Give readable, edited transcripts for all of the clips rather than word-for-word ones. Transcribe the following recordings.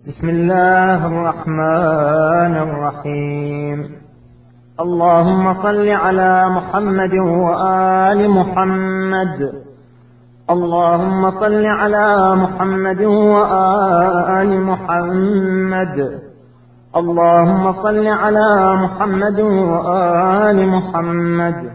بسم الله الرحمن الرحيم. اللهم صل على محمد وآل محمد. اللهم صل على محمد وآل محمد. اللهم صل على محمد وآل محمد.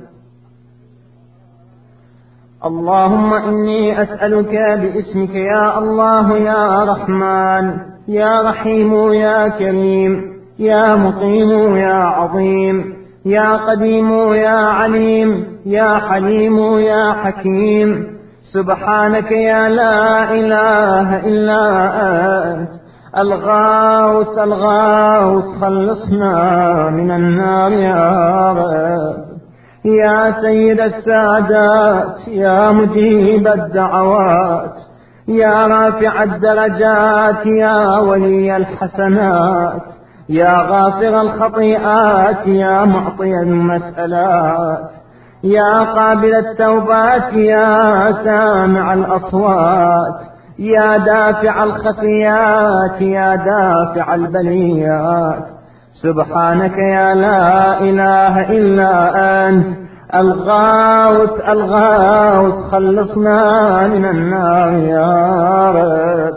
اللهم إني أسألك باسمك يا الله يا رحمن يا رحيم يا كريم يا مقيم يا عظيم يا قديم يا عليم يا حليم يا حكيم، سبحانك يا لا إله إلا أنت الغاوث الغاوث، خلصنا من النار يا رب. يا سيد السادات يا مجيب الدعوات يا رافع الدرجات يا ولي الحسنات يا غافر الخطيئات يا معطي المسألات يا قابل التوبات يا سامع الأصوات يا دافع الخفيات يا دافع البليات، سبحانك يا لا إله إلا أنت الغاوث الغاوث، خلصنا من النار يا رب.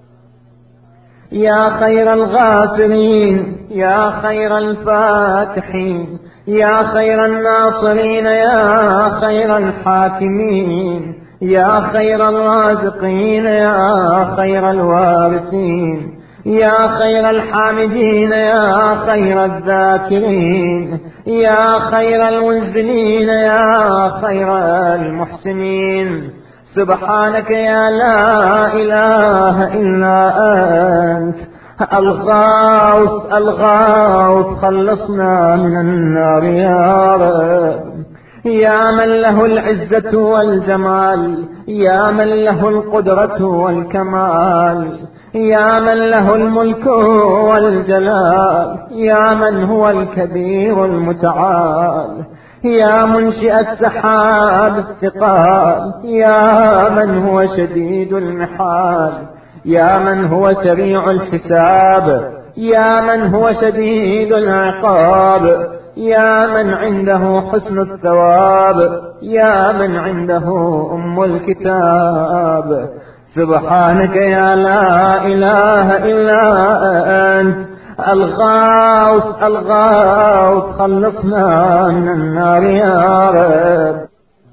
يا خير الغافرين يا خير الفاتحين يا خير الناصرين يا خير الحاكمين يا خير الرازقين يا خير الوارثين يا خير الحامدين يا خير الذاكرين يا خير المنزلين يا خير المحسنين، سبحانك يا لا إله إلا أنت الغاوث الغاوث، خلصنا من النار يا رب. يا من له العزة والجمال يا من له القدرة والكمال يا من له الملك والجلال يا من هو الكبير المتعال يا منشئ السحاب الثقال يا من هو شديد المحال يا من هو سريع الحساب يا من هو شديد العقاب يا من عنده حسن الثواب يا من عنده أم الكتاب، سبحانك يا لا إله إلا أنت الغاوث الغاوث، خلصنا من النار يا رب.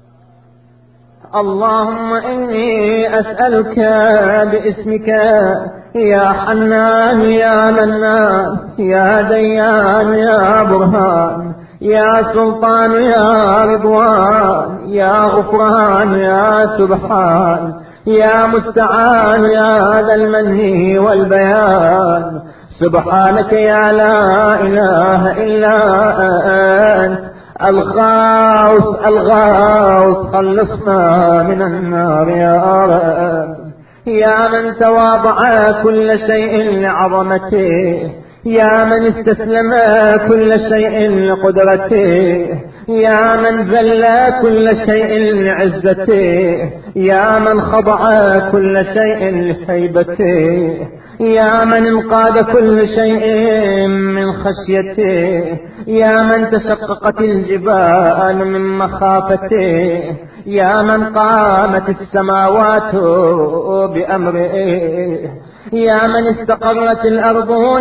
اللهم إني أسألك باسمك يا حنان يا منان يا ديان يا برهان يا سلطان يا رضوان يا غفران يا سبحان يا مستعان يا ذا المنه والبيان، سبحانك يا لا إله إلا أنت الغاوث الغاوث، خلصنا من النار يا رب. يا من تواضع كل شيء لعظمته يا من استسلم كل شيء لقدرته يا من ذل كل شيء لعزته يا من خضع كل شيء لهيبته يا من انقاد كل شيء من خشيته يا من تشققت الجبال من مخافته يا من قامت السماوات بأمره يا من استقرت الأرضون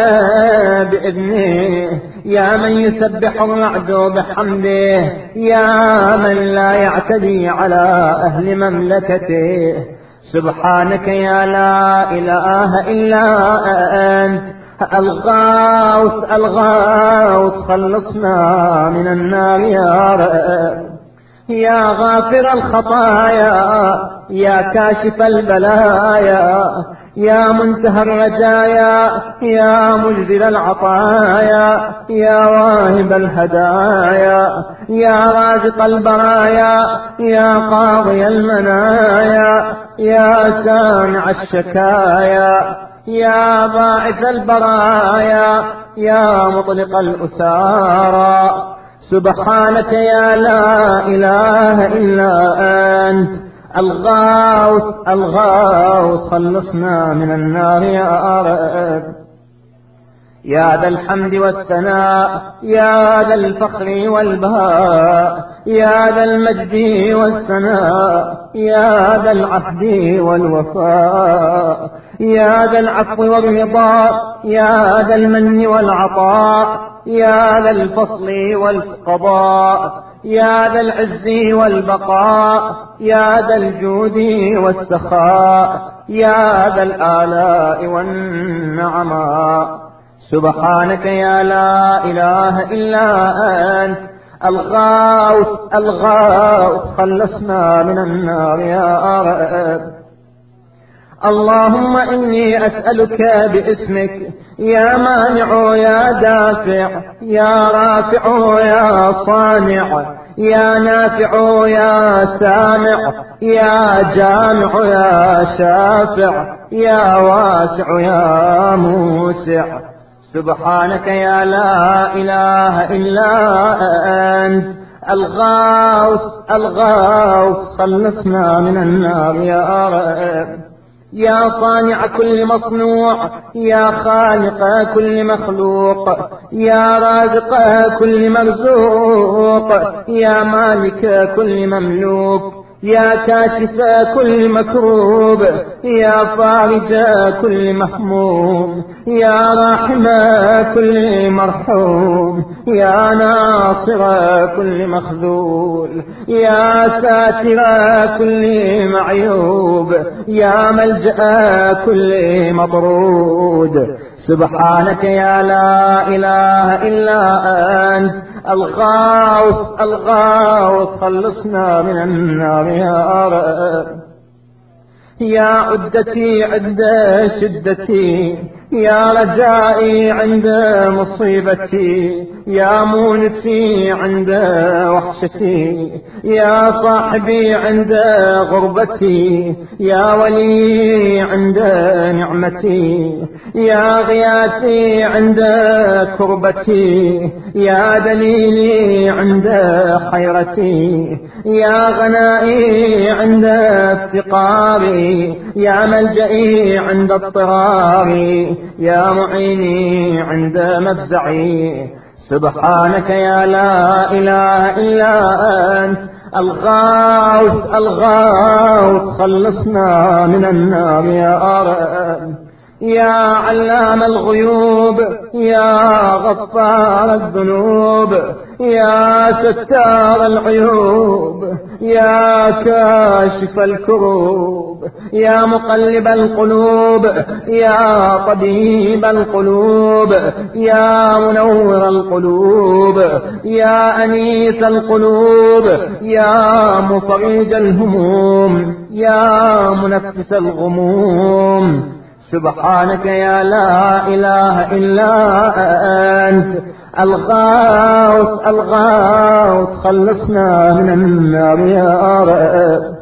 بإذنه يا من يسبح الرعد بحمده يا من لا يعتدي على أهل مملكته، سبحانك يا لا إله إلا أنت الغاوث الغاوث، خلصنا من النار يا رب. يا غافر الخطايا يا كاشف البلايا يا منتهى الرجايا يا مجزل العطايا يا واهب الهدايا يا رازق البرايا يا قاضي المنايا يا سامع الشكايا يا باعث البرايا يا مطلق الأسارى، سبحانك يا لا إله إلا أنت الغوث الغوث خلصنا من النار يا رب. يا ذا الحمد والثناء، يا ذا الفخر والبهاء، يا ذا المجد والثناء، يا ذا العهد والوفاء، يا ذا العفو والرضا، يا ذا المن والعطاء، يا ذا الفصل والقضاء، يا ذا العز والبقاء، يا ذا الجود والسخاء، يا ذا الآلاء والنعماء. سبحانك يا لا إله إلا أنت الغوث الغوث خلصنا من النار يا رب. اللهم إني أسألك باسمك يا مانع يا دافع، يا رافع يا صانع، يا نافع يا سامع، يا جامع يا شافع، يا واسع يا موسع. سبحانك يا لا إله إلا أنت الغوث الغوث خلصنا من النار يا رب. يا صانع كل مصنوع، يا خالق كل مخلوق، يا رازق كل مرزوق، يا مالك كل مملوك، يا كاشف كل مكروب، يا فارج كل مهموم، يا راحم كل مرحوم، يا ناصر كل مخذول، يا ساتر كل معيوب، يا ملجأ كل مطرود. سبحانك يا لا إله إلا أنت الغوث الغوث خلصنا من النار يا رب. يا عدتي عند شدتي، يا رجائي عند مصيبتي، يا مونسي عند وحشتي، يا صاحبي عند غربتي، يا ولي عند نعمتي، يا غياثي عند كربتي، يا دليلي عند حيرتي، يا غنائي عند افتقاري، يا ملجئي عند اضطراري، يا معيني عند مفزعي. سبحانك يا لا إله إلا أنت الغوث الغوث خلصنا من النار يا رب. يا علام الغيوب، يا غفار الذنوب، يا ستار العيوب، يا كاشف الكروب، يا مقلب القلوب، يا طبيب القلوب، يا منور القلوب، يا أنيس القلوب، يا مفرج الهموم، يا منفس الغموم. سبحانك يا لا إله إلا أنت الغوث الغوث خلصنا من النار يا رب.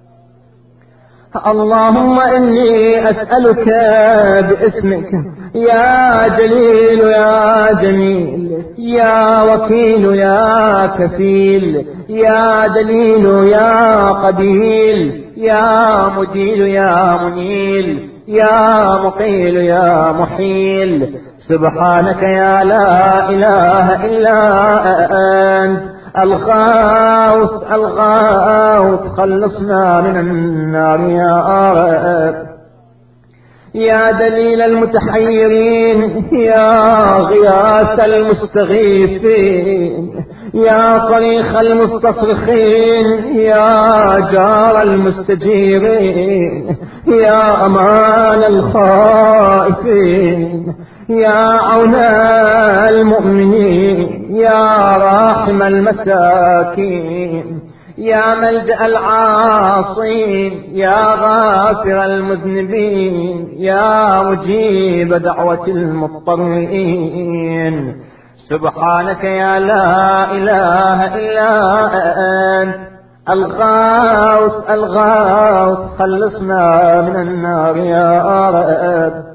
اللهم إني أسألك باسمك يا جليل يا جميل، يا وكيل يا كفيل، يا دليل يا قبيل، يا مجيل يا منيل، يا مقيل يا محيل. سبحانك يا لا إله إلا أنت الغوث الغوث خلصنا من النار يا رب. يا دليل المتحيرين، يا غياث المستغيثين، يا صريخ المستصرخين، يا جار المستجيرين، يا أمان الخائفين، يا عون المؤمنين، يا راحم المساكين، يا ملجأ العاصين، يا غافر المذنبين، يا مجيب دعوة المضطرين. سبحانك يا لا إله إلا أنت الغوث الغوث خلصنا من النار يا رب.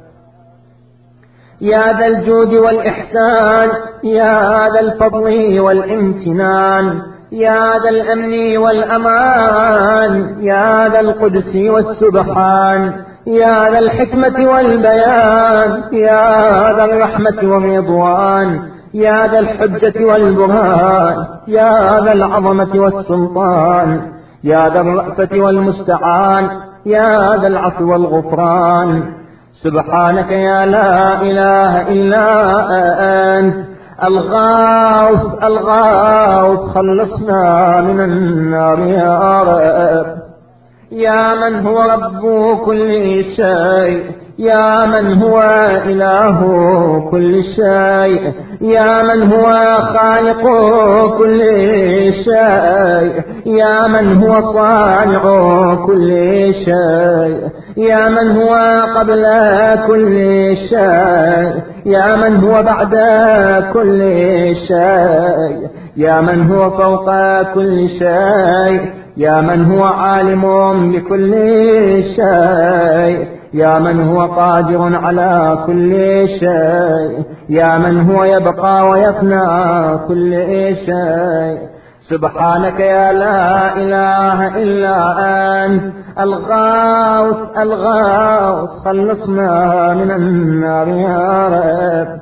يا ذا الجود والإحسان، يا ذا الفضل والامتنان، يا ذا الأمن والأمان، يا ذا القدس والسبحان، يا ذا الحكمة والبيان، يا ذا الرحمة والرضوان، يا ذا الحجة والبرهان، يا ذا العظمة والسلطان، يا ذا الرأفة والمستعان، يا ذا العفو والغفران. سبحانك يا لا إله إلا أنت الغاوث الغاوث، خلصنا من النار يا رب. يا من هو رب كل شيء، يا من هو إله كل شيء، يا من هو خالق كل شيء، يا من هو صانع كل شيء، يا من هو قبل كل شيء، يا من هو بعد كل شيء، يا من هو فوق كل شيء، يا من هو عالم بكل شيء، يا من هو قادر على كل شيء، يا من هو يبقى ويفنى كل شيء. سبحانك يا لا إله إلا أنت الغاوث الغاوث، خلصنا من النار يا رب.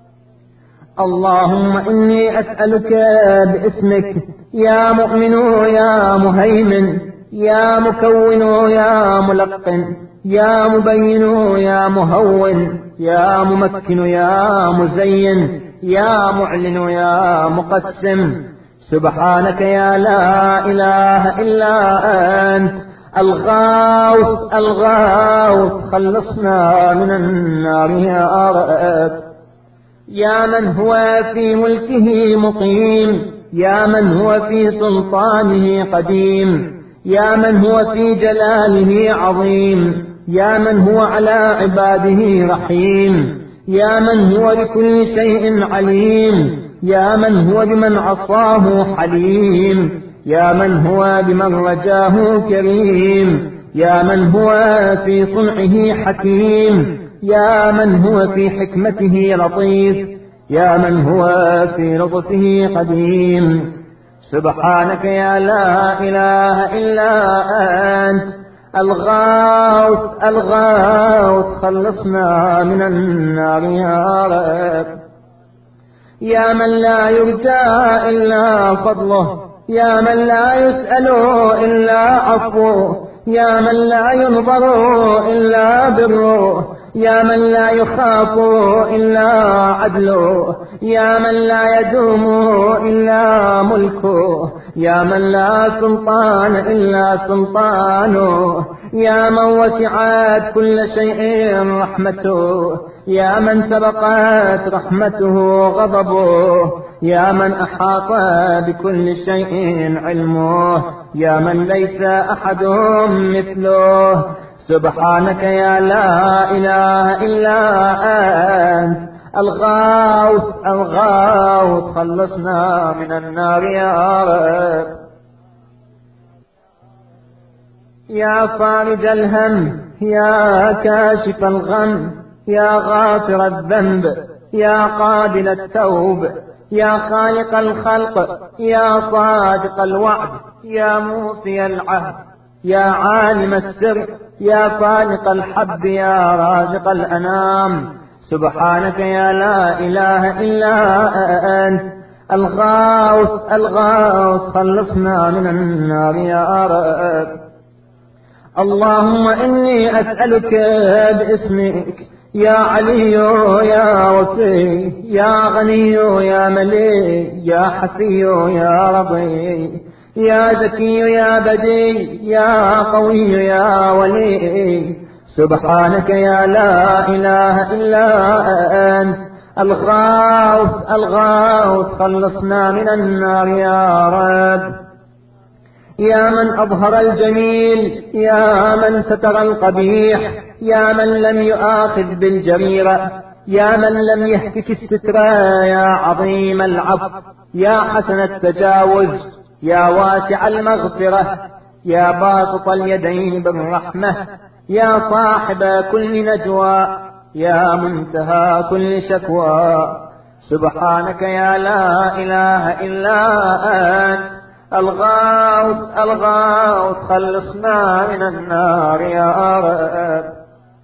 اللهم إني أسألك باسمك يا مؤمن يا مهيمن، يا مكون يا ملقن، يا مبين يا مهون، يا ممكن يا مزين، يا معلن يا مقسم. سبحانك يا لا إله إلا أنت الغاوث الغاوث، خلصنا من النار يا رب. يا من هو في ملكه مقيم، يا من هو في سلطانه قديم، يا من هو في جلاله عظيم، يا من هو على عباده رحيم، يا من هو بكل شيء عليم، يا من هو بمن عصاه حليم، يا من هو بمن رجاه كريم، يا من هو في صنعه حكيم، يا من هو في حكمته لطيف، يا من هو في لطفه قديم. سبحانك يا لا إله إلا أنت الغاوث الغاوث، خلصنا من النار يا رب. يا من لا يرجى إلا فضله، يا من لا يسأل إلا عفوه، يا من لا ينظر إلا بره، يا من لا يخاف إلا عدله، يا من لا يدوم إلا ملكه، يا من لا سلطان إلا سلطانه، يا من وسعت كل شيء رحمته، يا من سبقت رحمته غضبه، يا من أحاط بكل شيء علمه، يا من ليس أحد مثله. سبحانك يا لا إله إلا أنت الغاوث الغاوث، خلصنا من النار يا رب. يا فارج الهم، يا كاشف الغم، يا غافر الذنب، يا قابل التوب، يا خالق الخلق، يا صادق الوعد، يا موفي العهد، يا عالم السر، يا فالق الحب، يا رازق الأنام. سبحانك يا لا إله إلا أنت الغاوث الغاوث، خلصنا من النار يا رب. اللهم إني أسألك باسمك يا علي يا وفي، يا غني يا مليك، يا حفي يا رضي، يا زكي يا بدي، يا قوي يا ولي. سبحانك يا لا إله إلا أنت الغاوث الغاوث، خلصنا من النار يا رب. يا من أظهر الجميل، يا من ستر القبيح، يا من لم يؤاخذ بالجريرة، يا من لم يهتك الستر، يا عظيم العفو، يا حسن التجاوز، يا واسع المغفرة، يا باسط اليدين بالرحمة، يا صاحب كل نجوى، يا منتهى كل شكوى. سبحانك يا لا إله إلا أنت الغوث الغوث خلصنا من النار يا رب.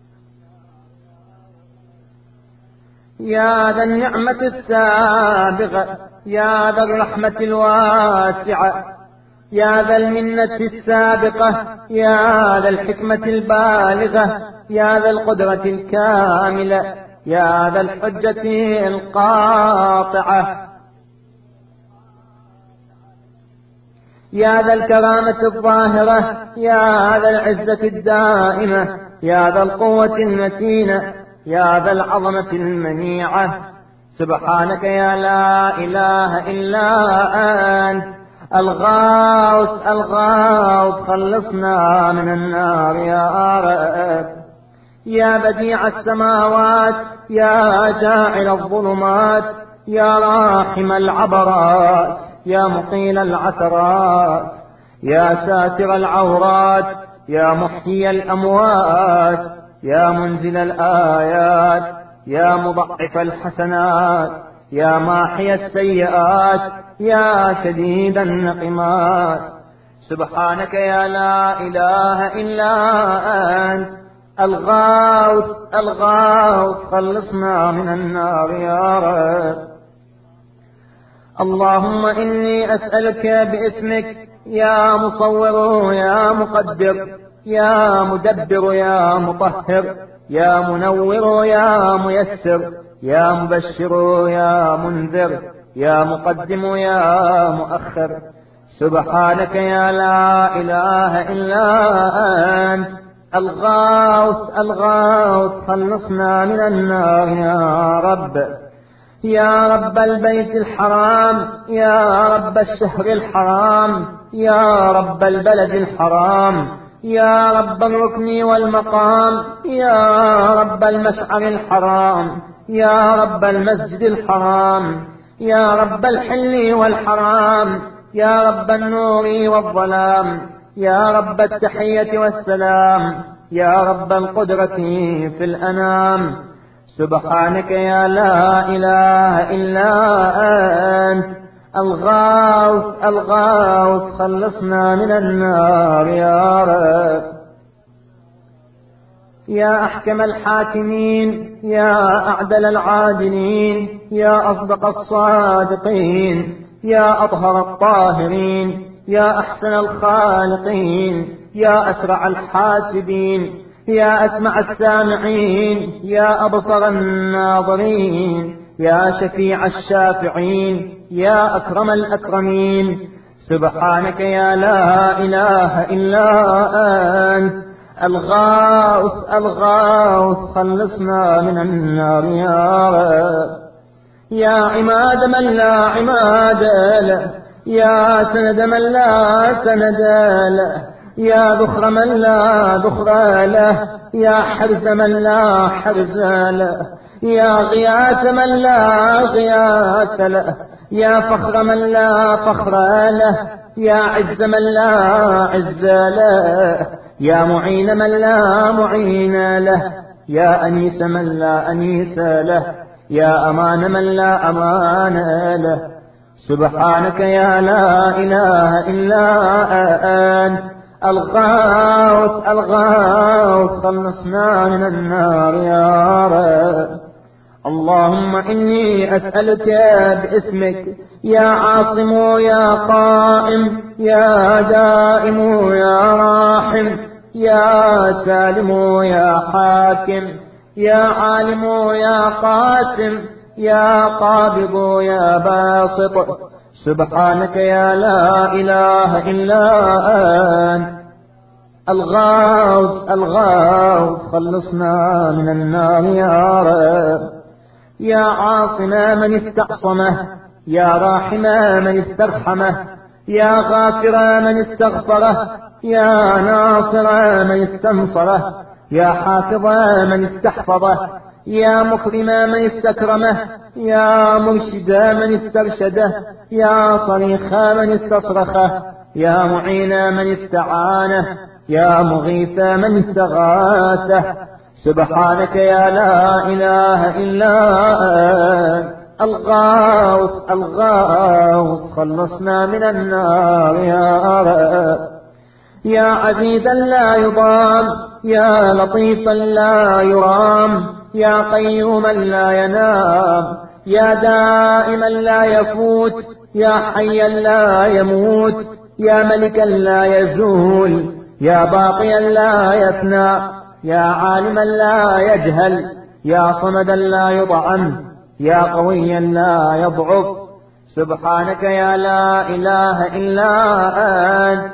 يا ذا النعمة السابغة، يا ذا الرحمة الواسعة، يا ذا المنة السابقة، يا ذا الحكمة البالغة، يا ذا القدرة الكاملة، يا ذا الحجة القاطعة، يا ذا الكرامة الظاهرة، يا ذا العزة الدائمة، يا ذا القوة المتينة، يا ذا العظمة المنيعة. سبحانك يا لا إله إلا أنت الغوث الغوث خلصنا من النار يا رب. يا بديع السماوات، يا جاعل الظلمات، يا راحم العبرات، يا مقيل العثرات، يا ساتر العورات، يا محيي الأموات، يا منزل الآيات، يا مضعف الحسنات، يا ماحي السيئات، يا شديد النقمات. سبحانك يا لا إله إلا أنت الغوث الغوث خلصنا من النار يا رب. اللهم إني أسألك باسمك يا مصور يا مقدر، يا مدبر يا مطهر، يا منور يا ميسر، يا مبشر يا منذر، يا مقدم يا مؤخر. سبحانك يا لا إله إلا أنت الغوث الغوث خلصنا من النار يا رب. يا رب البيت الحرام، يا رب الشهر الحرام، يا رب البلد الحرام، يا رب الركن والمقام، يا رب المشعر الحرام، يا رب المسجد الحرام، يا رب الحل والحرام، يا رب النور والظلام، يا رب التحية والسلام، يا رب القدرة في الأنام. سبحانك يا لا إله إلا أنت الغوث الغوث خلصنا من النار يا رب. يا أحكم الحاكمين، يا أعدل العادلين، يا أصدق الصادقين، يا أطهر الطاهرين، يا أحسن الخالقين، يا أسرع الحاسبين، يا أسمع السامعين، يا أبصر الناظرين، يا شفيع الشافعين، يا أكرم الأكرمين. سبحانك يا لا إله إلا أنت الغوث الغوث خلصنا من النار يا رب. يا عماد من لا عماد له، يا سند من لا سند له، يا ذخر من لا ذخر له، يا حرز من لا حرز له، يا غياث من لا غياث له، يا فخر من لا فخر له، يا عز من لا عز له، يا معين من لا معين له، يا أنيس من لا أنيس له، يا أمان من لا أمان له. سبحانك يا لا إله إلا أنت الغوث الغوث خلصنا من النار يا رب. اللهم إني أسألك باسمك يا عاصم يا قائم، يا دائم يا راحم، يا سالم يا حاكم، يا عالم يا قاسم، يا قابض يا باسط. سبحانك يا لا إله إلا أنت الغوث الغوث خلصنا من النار يا رب. يا عاصم من استعصمه، يا راحم من استرحمه، يا غافر من استغفره، يا ناصر من استنصره، يا حافظ من استحفظه، يا مكرم من استكرمه، يا مرشد من استرشده، يا صريخ من استصرخه، يا معين من استعانه، يا مغيث من استغاثه. سبحانك يا لا إله إلا أنت الغاوث الغاوث خلصنا من النار يا رب. يا عزيزا لا يضام، يا لطيفا لا يرام، يا قيوما لا ينام، يا دائما لا يفوت، يا حيا لا يموت، يا ملكا لا يزول، يا باقيا لا يفنى، يا عالما لا يجهل، يا صمدا لا يطعم، يا قويا لا يضعف. سبحانك يا لا إله إلا أنت.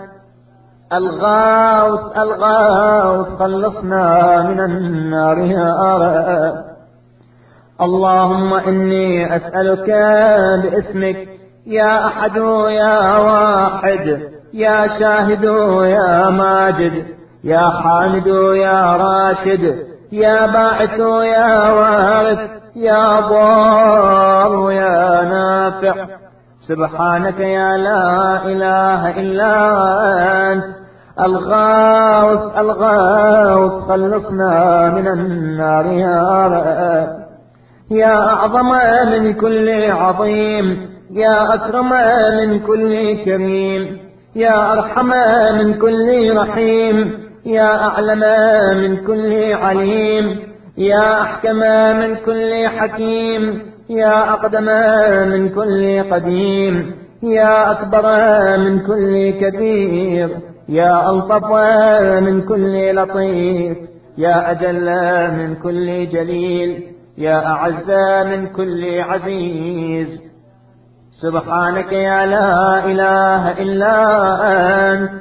الغاوث الغاوث خلصنا من النار يا رب. اللهم إني أسألك باسمك يا أحد يا واحد، يا شاهد يا ماجد، يا حامد يا راشد، يا باعث يا وارث، يا ضار يا نافع. سبحانك يا لا إله إلا أنت. الغاوث الغاوث خلصنا من النار يا رب. يا أعظم من كل عظيم، يا أكرم من كل كريم، يا أرحم من كل رحيم، يا أعلم من كل عليم، يا أحكم من كل حكيم، يا أقدم من كل قديم، يا أكبر من كل كبير، يا ألطف من كل لطيف، يا أجل من كل جليل، يا أعز من كل عزيز. سبحانك يا لا إله إلا أنت.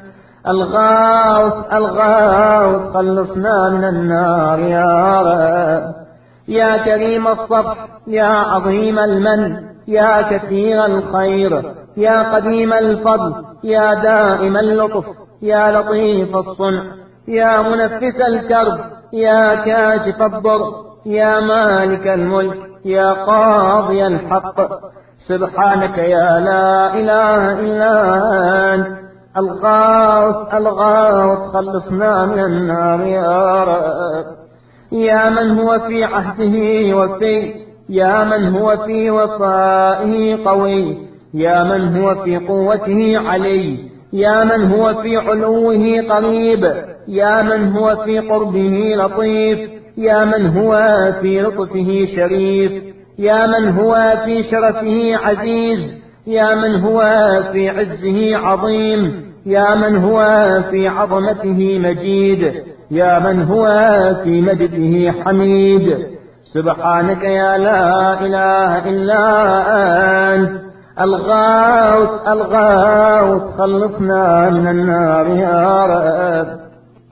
الغاوث الغاوث خلصنا من النار يا رب. يا كريم الصفح، يا عظيم المن، يا كثير الخير، يا قديم الفضل، يا دائم اللطف، يا لطيف الصنع، يا منفس الكرب، يا كاشف الضر، يا مالك الملك، يا قاضي الحق. سبحانك يا لا إله إلا أنت. الغاوث الغاوث خلصنا من النار يا رب. يا من هو في عهده وفي، يا من هو في وفائه قوي، يا من هو في قوته علي، يا من هو في علوه قريب، يا من هو في قربه لطيف، يا من هو في لطفه شريف، يا من هو في شرفه عزيز، يا من هو في عزه عظيم، يا من هو في عظمته مجيد، يا من هو في مجده حميد. سبحانك يا لا إله إلا أنت. الغاوث الغاوث خلصنا من النار يا رب.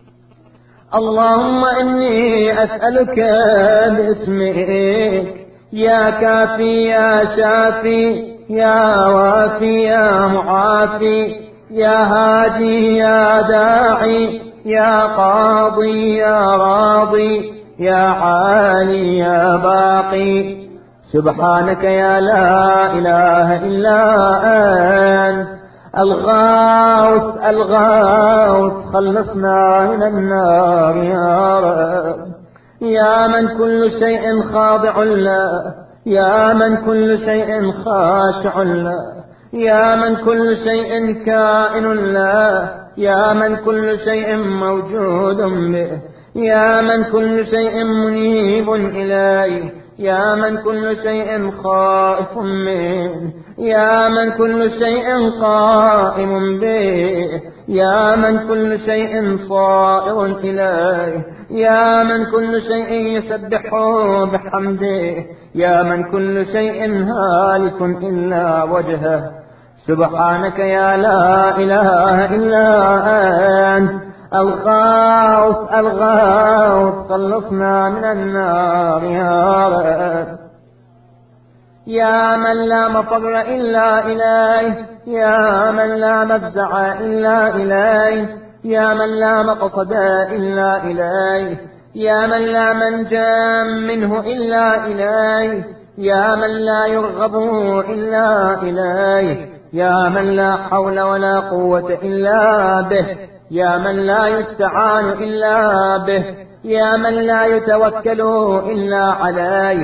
اللهم إني أسألك باسمك يا كافي يا شافي، يا وافي يا معافي، يا هادي يا داعي، يا قاضي يا راضي، يا عالي يا باقي. سبحانك يا لا إله إلا أنت. الغاوث الغاوث خلصنا من النار يا رب. يا من كل شيء خاضع له، يا من كل شيء خاشع له، يا من كل شيء كائن له، يا من كل شيء موجود به، يا من كل شيء منيب إليه، يا من كل شيء خائف منه، يا من كل شيء قائم به، يا من كل شيء صائر إليه، يا من كل شيء يسبح بحمده، يا من كل شيء هالك إلا وجهه. سبحانك يا لا إله إلا أنت. الغاوث الغاوث خلصنا من النار يا رب. يا من لا مفر إلا إليه، يا من لا مفزع إلا إليه، يا من لا مقصد إلا إليه، يا من لا منجا منه إلا إليه، يا من لا يرغب إلا إليه، يا من لا حول ولا قوة إلا به، يا من لا يستعان إلا به، يا من لا يتوكل إلا عليه،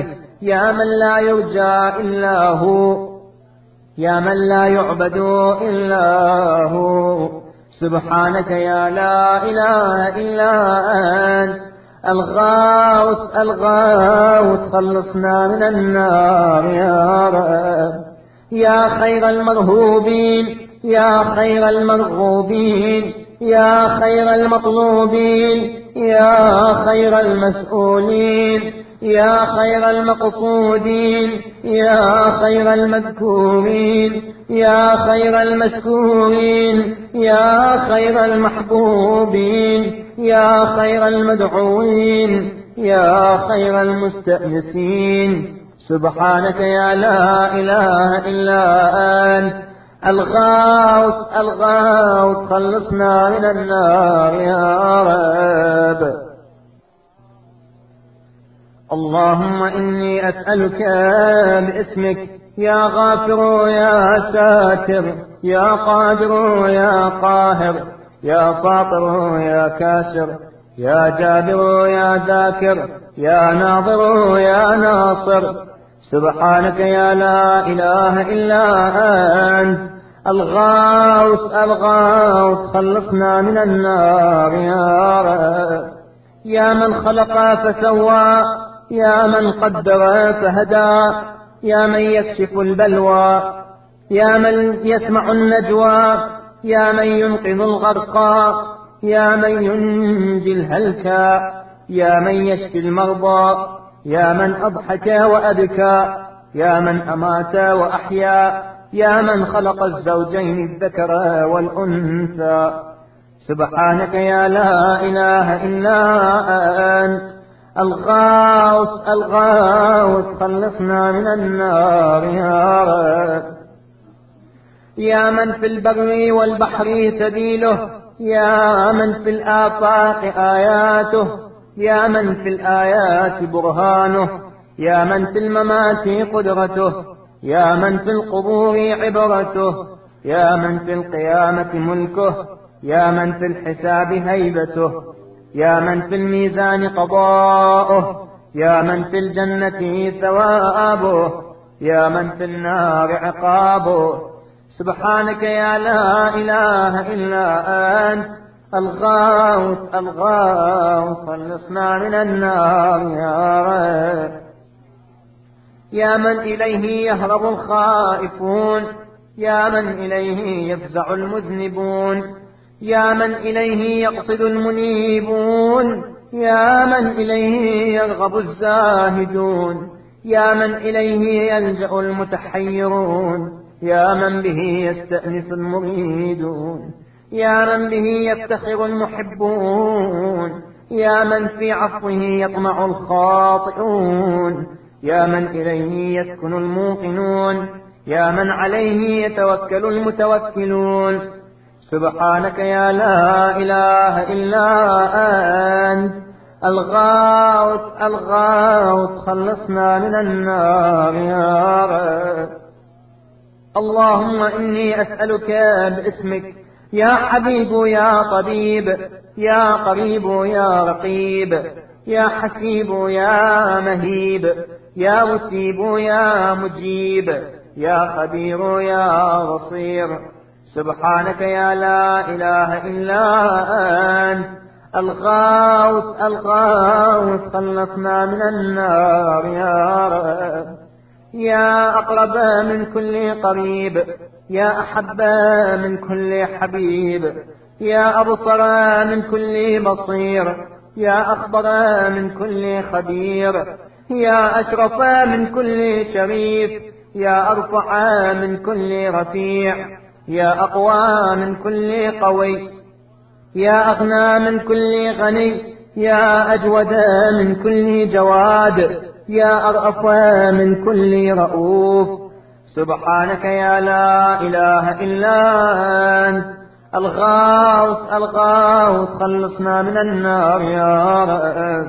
يا من لا يرجى إلا هو، يا من لا يعبد إلا هو. سبحانك يا لا إله إلا أنت الغاوث الغاوث، خلصنا من النار يا رب. يا خير المرهوبين، يا خير المرغوبين، يا خير المطلوبين، يا خير المسؤولين، يا خير المقصودين، يا خير المذكورين، يا خير المشكورين، يا خير المحبوبين، يا خير المدعوين، يا خير المستأنسين. سبحانك يا لا إله إلا أنت الغاوث الغاوث، خلصنا من النار يا رب. اللهم إني أسألك باسمك يا غافر يا ساتر، يا قادر يا قاهر، يا فاطر يا كاسر، يا جابر يا ذاكر، يا ناظر يا ناصر. سبحانك يا لا إله إلا أنت الغاوث الغاوث، خلصنا من النار يا رب. يا من خلق فسوى، يا من قدر فهدى، يا من يكشف البلوى، يا من يسمع النجوى، يا من ينقذ الغرقى، يا من ينجي الهلكى، يا من يشفي المرضى، يا من أضحك وأبكى، يا من أمات وأحيا، يا من خلق الزوجين الذكر والأنثى. سبحانك يا لا إله إلا أنت الغاوث الغاوث، خلصنا من النار يا رب. يا من في البر والبحر سبيله، يا من في الآفاق آياته، يا من في الآيات برهانه، يا من في الممات قدرته، يا من في القبور عبرته، يا من في القيامة ملكه، يا من في الحساب هيبته، يا من في الميزان قضاؤه، يا من في الجنة ثوابه، يا من في النار عقابه. سبحانك يا لا إله إلا أنت الغاوث الغاوث، خلصنا من النار يا رب. يا من إليه يهرب الخائفون، يا من إليه يفزع المذنبون، يا من إليه يقصد المنيبون، يا من إليه يرغب الزاهدون، يا من إليه يلجأ المتحيرون، يا من به يستأنس المريدون، يا من به يفتخر المحبون، يا من في عفوه يطمع الخاطئون، يا من إليه يسكن الموقنون، يا من عليه يتوكل المتوكلون. سبحانك يا لا إله إلا أنت الغاوث الغاوث، خلصنا من النار يا رب. اللهم إني أسألك باسمك يا حبيب يا طبيب، يا قريب يا رقيب، يا حسيب يا مهيب، يا مثيب يا مجيب، يا خبير يا بصير. سبحانك يا لا إله إلا أنت الغاوث الغاوث، خلصنا من النار يا رب. يا أقرب من كل قريب، يا أحب من كل حبيب، يا أبصر من كل بصير، يا أخبر من كل خبير، يا أشرف من كل شريف، يا أرفع من كل رفيع، يا أقوى من كل قوي، يا أغنى من كل غني، يا أجود من كل جواد، يا أرأف من كل رؤوف. سبحانك يا لا إله إلا أنت الغاوث الغاوث، خلصنا من النار يا رب.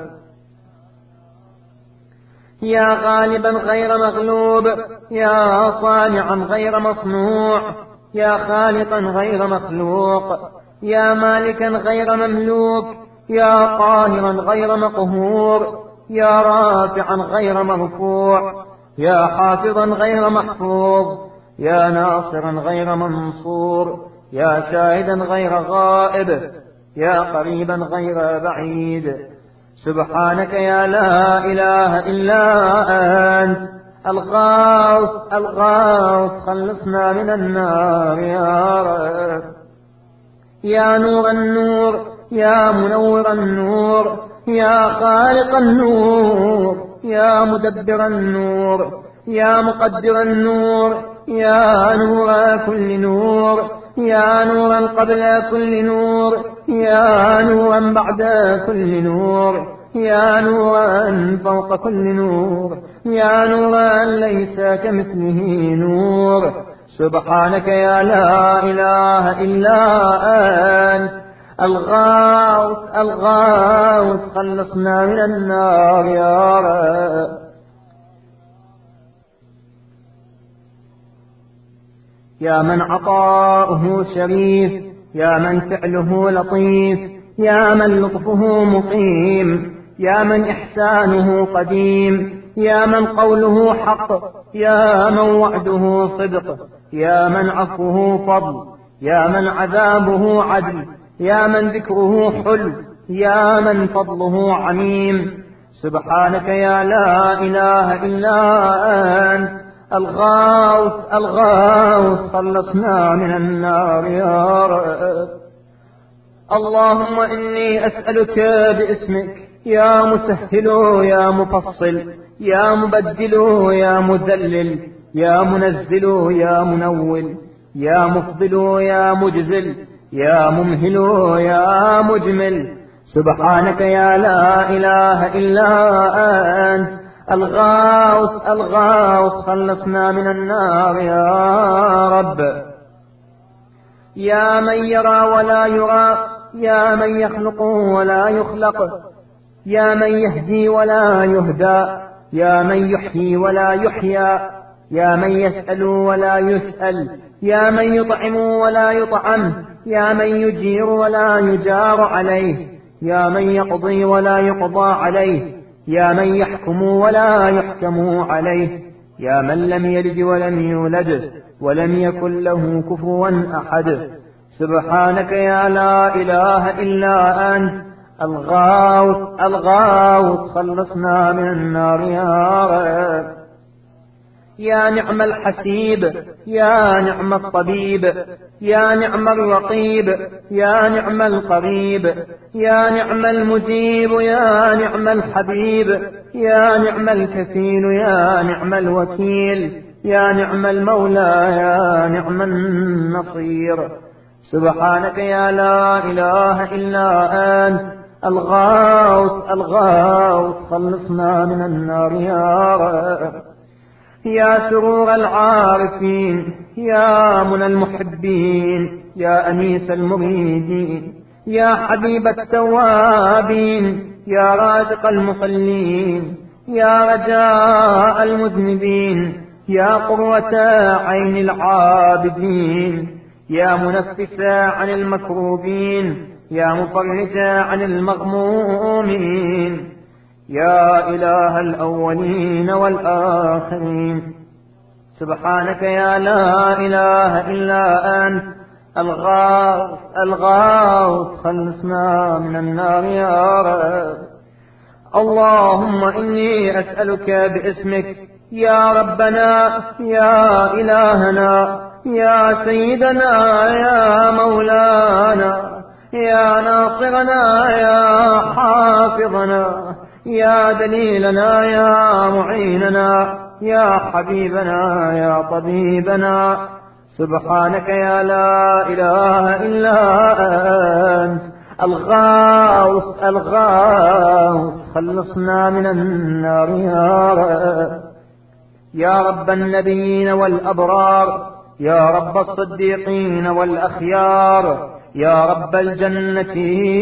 يا غالبا غير مغلوب، يا صانعا غير مصنوع، يا خالقا غير مخلوق، يا مالكا غير مملوك، يا قاهرا غير مقهور، يا رافعا غير مرفوع، يا حافظا غير محفوظ، يا ناصرا غير منصور، يا شاهدا غير غائب، يا قريبا غير بعيد. سبحانك يا لا إله إلا أنت الغاوث الغاوث، خلصنا من النار يا رب. يا نور النور، يا منور النور، يا خالق النور، يا مدبر النور، يا مقدر النور، يا نور كل نور، يا نورا قبل كل نور، يا نورا بعد كل نور، يا نورا فوق كل نور، يا نورا ليس كمثله نور. سبحانك يا لا إله إلا أنت الغاوث الغاوث، خلصنا من النار يا رب. يا من عطاؤه شريف، يا من فعله لطيف، يا من لطفه مقيم، يا من إحسانه قديم، يا من قوله حق، يا من وعده صدق، يا من عفوه فضل، يا من عذابه عدل، يا من ذكره حلو، يا من فضله عميم. سبحانك يا لا إله إلا أنت الغاوث الغاوث، خلصنا من النار يا رب. اللهم إني أسألك باسمك يا مسهل يا مفصل، يا مبدل يا مذلل، يا منزل يا منول، يا مفضل يا مجزل، يا ممهل يا مجمل. سبحانك يا لا إله إلا أنت الغاوث الغاوث، خلصنا من النار يا رب. يا من يرى ولا يرى، يا من يخلق ولا يخلق، يا من يهدي ولا يهدى، يا من يحيي ولا يحيى، يا من يسأل ولا يسأل، يا من يطعم ولا يطعم، يا من يجير ولا يجار عليه، يا من يقضي ولا يقضى عليه، يا من يحكم ولا يحكم عليه، يا من لم يلد ولم يولد ولم يكن له كفوا أحد. سبحانك يا لا إله إلا أنت الغاوث الغاوث، خلصنا من النار يا رب. يا نعم الحسيب، يا نعم الطبيب، يا نعم الرقيب، يا نعم القريب، يا نعم المجيب، يا نعم الحبيب، يا نعم الكفيل، يا نعم الوكيل، يا نعم المولى، يا نعم النصير. سبحانك يا لا إله إلا أنت الغاوث الغاوث، خلصنا من النار يا رب. يا سرور العارفين، يا منى المحبين، يا أنيس المريدين، يا حبيب التوابين، يا رازق المصلين، يا رجاء المذنبين، يا قرة عين العابدين، يا منفس عن المكروبين، يا مفرج عن المغمومين، يا إله الأولين والآخرين. سبحانك يا لا إله إلا أنت الغاوث الغاوث، خلصنا من النار يا رب. اللهم إني أسألك باسمك يا ربنا يا إلهنا يا سيدنا يا مولانا يا ناصرنا يا حافظنا يا دليلنا يا معيننا يا حبيبنا يا طبيبنا. سبحانك يا لا إله إلا أنت الغاوث الغاوث، خلصنا من النار يا رب. يا رب النبيين والأبرار، يا رب الصديقين والأخيار، يا رب الجنة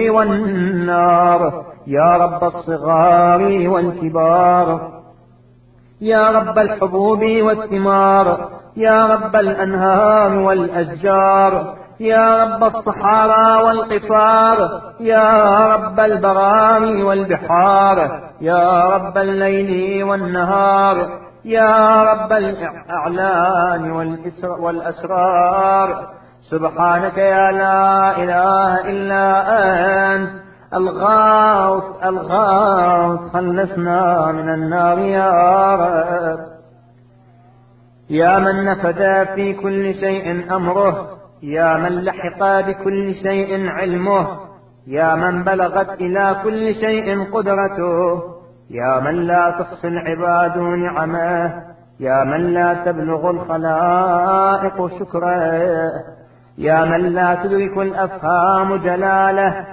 والنار، يا رب الصغار والكبار، يا رب الحبوب والثمار، يا رب الأنهار والأشجار، يا رب الصحارى والقفار، يا رب البرامي والبحار، يا رب الليل والنهار، يا رب الأعلان والأسرار. سبحانك يا لا إله إلا أنت الغاوث الغاوث، خلصنا من النار يا رب. يا من نفذ في كل شيء أمره، يا من لحق بكل شيء علمه، يا من بلغت إلى كل شيء قدرته، يا من لا تحصي العباد نعمه، يا من لا تبلغ الخلائق شكره، يا من لا تدرك الأفهام جلاله،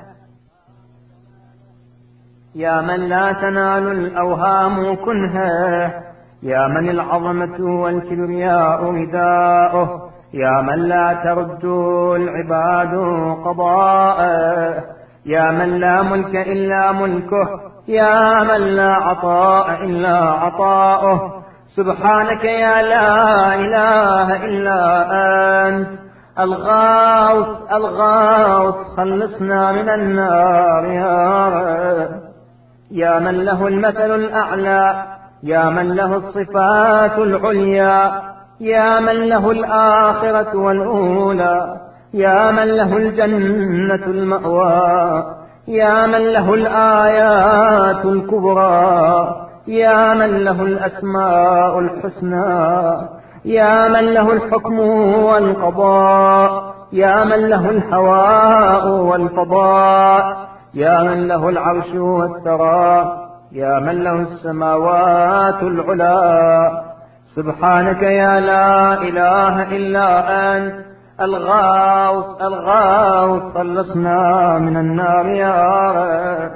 يا من لا تنال الأوهام كنهه، يا من العظمة والكبرياء رداؤه، يا من لا ترد العباد قضاءه، يا من لا ملك إلا ملكه، يا من لا عطاء إلا عطاؤه. سبحانك يا لا إله إلا أنت الغاوث الغاوث، خلصنا من النار يا رب. يا من له المثل الأعلى، يا من له الصفات العليا، يا من له الآخرة والأولى، يا من له الجنة المأوى، يا من له الآيات الكبرى، يا من له الأسماء الحسنى، يا من له الحكم والقضاء، يا من له الهواء والفضاء، يا من له العرش والثرى، يا من له السماوات العلا. سبحانك يا لا إله إلا أنت الغاوث الغاوث، خلصنا من النار يا رب.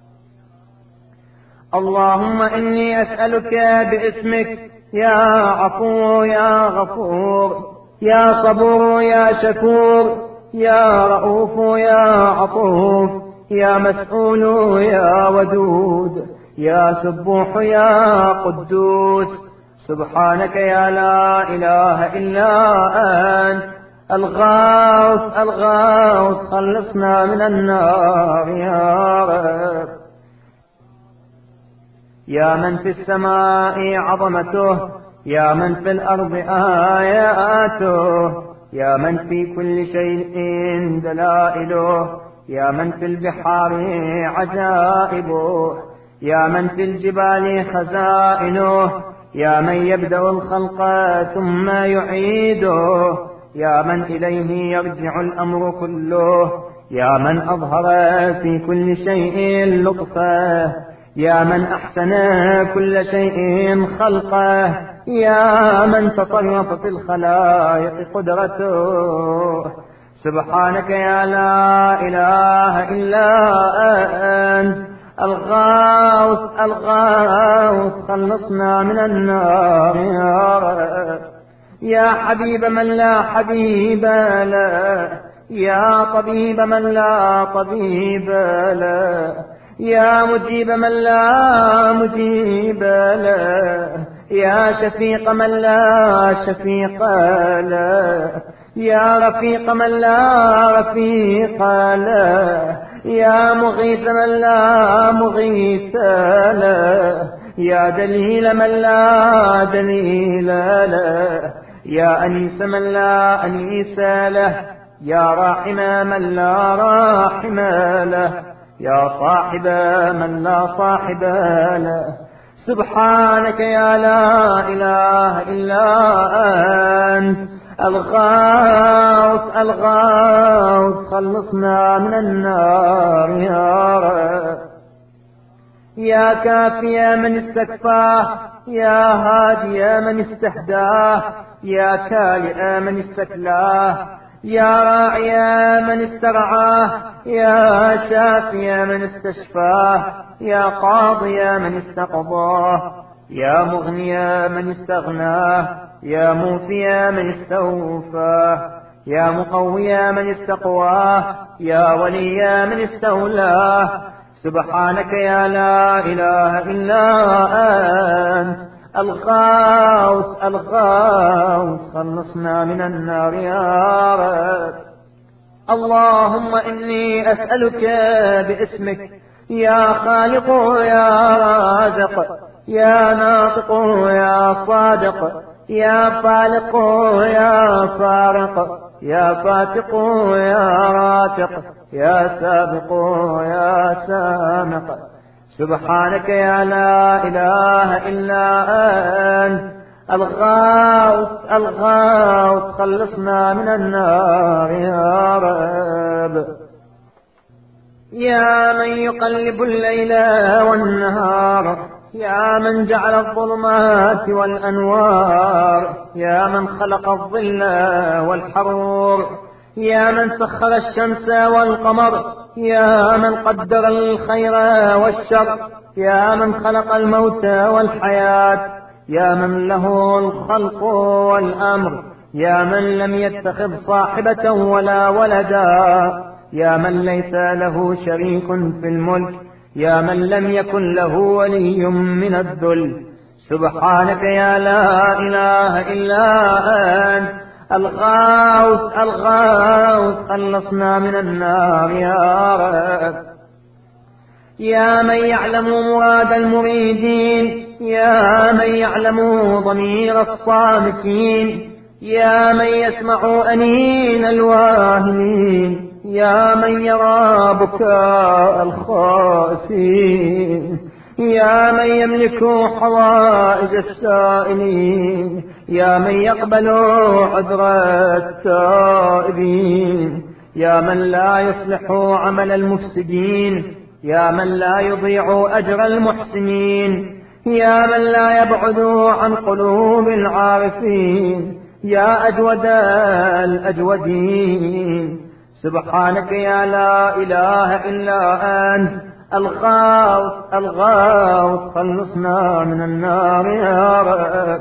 اللهم إني أسألك باسمك يا عفو يا غفور، يا صبور يا شكور، يا رؤوف يا عطوف، يا مسؤول يا ودود، يا سبوح يا قدوس. سبحانك يا لا إله إلا أنت الغاوث الغاوث، خلصنا من النار يا رب. يا من في السماء عظمته، يا من في الأرض آياته، يا من في كل شيء دلائله، يا من في البحار عجائبه، يا من في الجبال خزائنه، يا من يبدأ الخلق ثم يعيده، يا من إليه يرجع الأمر كله، يا من أظهر في كل شيء لطفه، يا من أحسن كل شيء خلقه، يا من تصرف في الخلائق قدرته. سبحانك يا لا إله إلا أنت الغاوث الغاوث، خلصنا من النار يا رب. يا حبيب من لا حبيب له، يا طبيب من لا طبيب له، يا مجيب من لا مجيب له، يا شفيق من لا شفيق له، يا رفيق من لا رفيق له، يا مغيث من لا مغيث له، يا دليل من لا دليل له، يا أنيس من لا أنيس له، يا راحم من لا راحم له، يا صاحب من لا صاحب له. سبحانك يا لا إله إلا أنت الغاوث الغاوث، خلصنا من النار يا رب. يا كافي من استكفاه، يا هادي من استهداه، يا كالئ من استكلاه، يا راعي من استرعاه، يا شافي من استشفاه، يا قاضي من استقضاه، يا مغني من استغناه، يا موفي من استوفاه، يا مقوي من استقواه، يا ولي من استولاه. سبحانك يا لا إله إلا أنت الغاوث الغاوث، خلصنا من النار يا رب. اللهم إني أسألك باسمك يا خالق يا رازق يا ناطق يا صادق يا فالق يا فارق يا فاتق يا راتق يا سابق يا سامق. سبحانك يا لا إله إلا أنت الغاوث الغاوث خلصنا من النار يا رب. يا من يقلب الليل والنهار يا من جعل الظلمات والأنوار يا من خلق الظل والحرور يا من سخر الشمس والقمر يا من قدر الخير والشر يا من خلق الموت والحياة يا من له الخلق والأمر يا من لم يتخذ صاحبة ولا ولدا يا من ليس له شريك في الملك يا من لم يكن له ولي من الذل. سبحانك يا لا إله إلا أنت الغاوث الغاوث خلصنا من النار يا رب. يا من يعلم مراد المريدين يا من يعلم ضمير الصامتين يا من يسمع أنين الواهمين يا من يرى بكاء الخائفين يا من يملك حوائج السائلين يا من يقبل عذر التائبين يا من لا يصلح عمل المفسدين يا من لا يضيع أجر المحسنين يا من لا يبعد عن قلوب العارفين يا أجود الأجودين. سبحانك يا لا إله إلا أنت الغاوث الغاوث خلصنا من النار يا رب.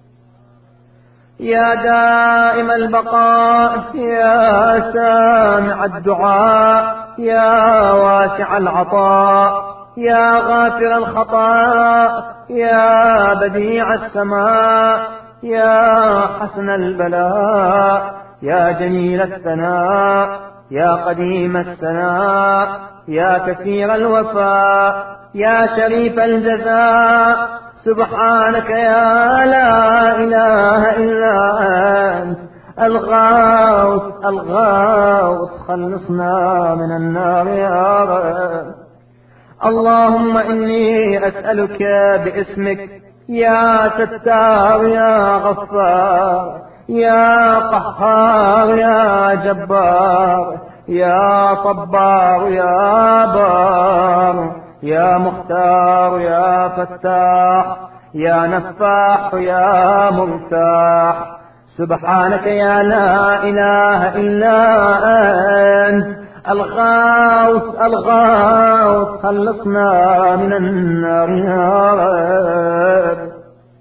يا دائم البقاء يا سامع الدعاء يا واسع العطاء يا غافر الخطاء يا بديع السماء يا حسن البلاء يا جميل الثناء يا قديم السناء يا كثير الوفاء يا شريف الجزاء. سبحانك يا لا إله إلا أنت الغاوث الغاوث خلصنا من النار يا رب. اللهم إني أسألك باسمك يا ستار يا غفار يا قهار يا جبار يا صبار يا بار يا مختار يا فتاح يا نفاح يا مرتاح. سبحانك يا لا إله إلا أنت الغاوث الغاوث خلصنا من النار يا رب.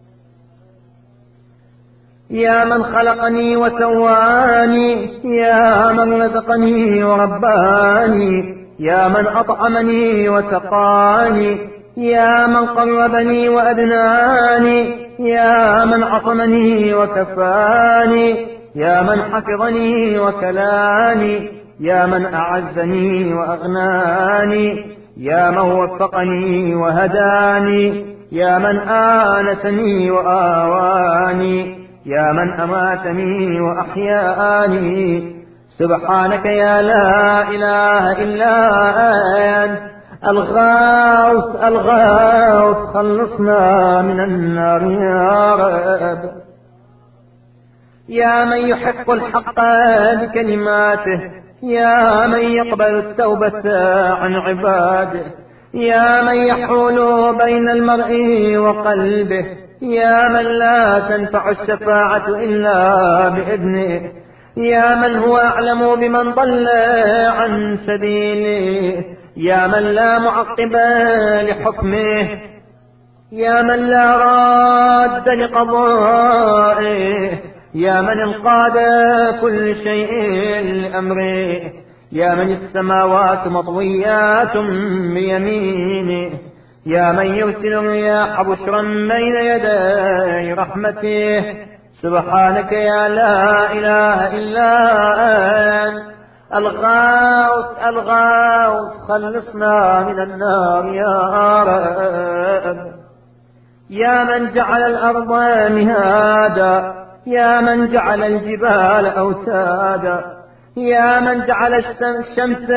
يا من خلقني وسواني يا من رزقني ورباني يا من أطعمني وسقاني يا من قربني وأدناني يا من عصمني وكفاني يا من حفظني وكلاني يا من أعزني وأغناني يا من وفقني وهداني يا من آنسني وآواني يا من أماتني وأحياني. سبحانك يا لا إله إلا أنت الغاوث الغاوث خلصنا من النار يا رب. يا من يحق الحق بكلماته يا من يقبل التوبة عن عباده يا من يحول بين المرء وقلبه يا من لا تنفع الشفاعة إلا بإذنه يا من هو أعلم بمن ضل عن سبيله يا من لا معقب لحكمه يا من لا راد لقضائه يا من انقاد كل شيء لأمره يا من السماوات مطويات بيمينه يا من يرسل الرياح بشرا بين يدي رحمته. سبحانك يا لا إله إلا أنت الغوث الغوث خلصنا من النار يا رب. يا من جعل الأرض مهادا، يا من جعل الجبال أوتادا، يا من جعل الشمس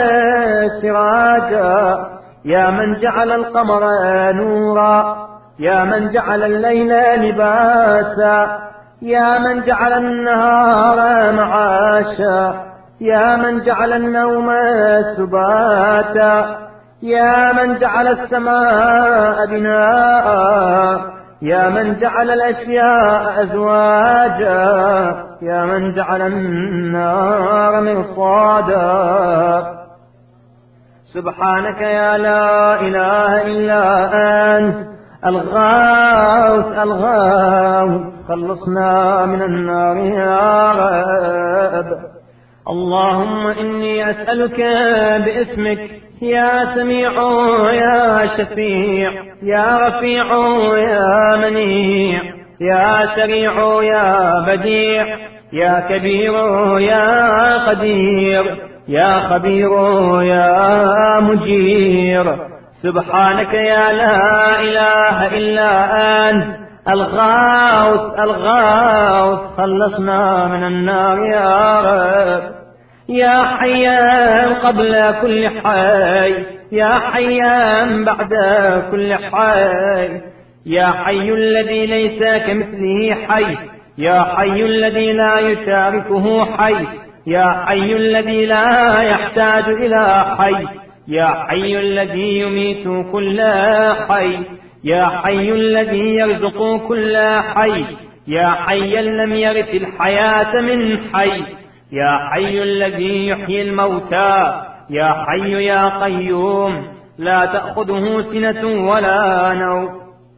سراجا، يا من جعل القمر نورا، يا من جعل الليل لباسا، يا من جعل النهار معاشا، يا من جعل النوم سباتا، يا من جعل السماء بناء، يا من جعل الأشياء أزواجا، يا من جعل النار مرصادا. سبحانك يا لا إله إلا أنت الغوث الغوث خلصنا من النار يا رب. اللهم إني أسألك باسمك يا سميع يا شفيع يا رفيع يا منيع يا سريع يا بديع يا كبير يا قدير يا خبير يا مجير. سبحانك يا لا إله إلا أنت الغوث الغوث خلصنا من النار يا رب. يا حيا قبل كل حي، يا حيا بعد كل حي، يا حي الذي ليس كمثله حي، يا حي الذي لا يشاركه حي، يا حي الذي لا يحتاج إلى حي، يا حي الذي يميت كل حي، يا حي الذي يرزق كل حي، يا حيا لم يرث الحياة من حي، يا حي الذي يحيي الموتى، يا حي يا قيوم لا تأخذه سنة ولا نوم.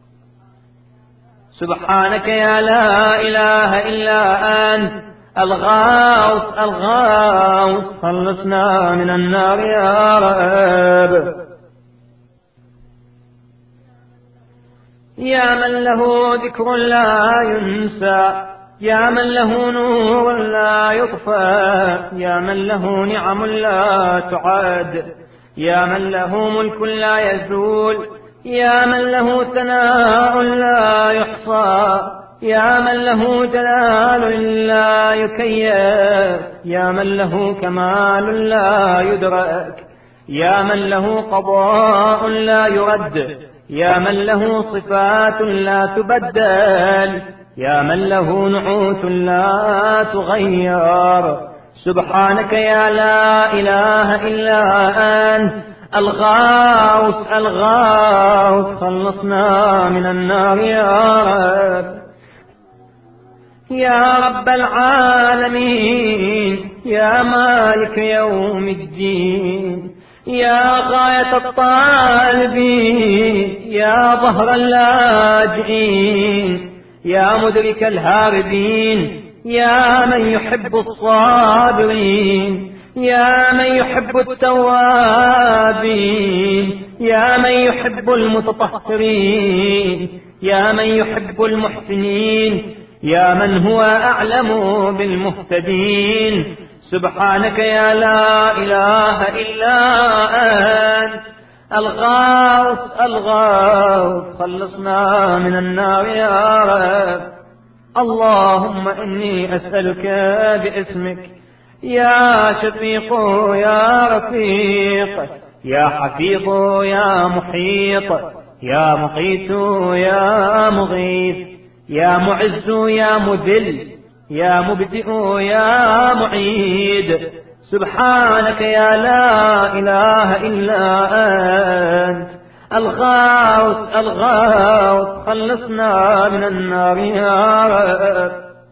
سبحانك يا لا إله إلا أنت الغوث الغوث خلصنا من النار يا رب. يا من له ذكر لا ينسى، يا من له نور لا يطفى، يا من له نعم لا تعد، يا من له ملك لا يزول، يا من له ثناء لا يحصى، يا من له جلال لا يكيف، يا من له كمال لا يدرك، يا من له قضاء لا يرد، يا من له صفات لا تبدل، يا من له نعوت لا تغير. سبحانك يا لا إله إلا أنت الغوث الغوث خلصنا من النار يا رب. يا رب العالمين، يا مالك يوم الدين، يا غاية الطالبين، يا ظهر اللاجئين، يا مدرك الهاربين، يا من يحب الصابرين، يا من يحب التوابين، يا من يحب المتطهرين، يا من يحب المحسنين، يا من هو أعلم بالمهتدين. سبحانك يا لا إله إلا أنت الغوث الغوث خلصنا من النار يا رب. اللهم إني أسألك باسمك يا شفيق يا رفيق يا حفيظ يا محيط يا مقيت يا مغيث يا معز يا مذل يا مبدئ يا معيد. سبحانك يا لا إله إلا أنت الغوث الغوث خلصنا من النار يا رب.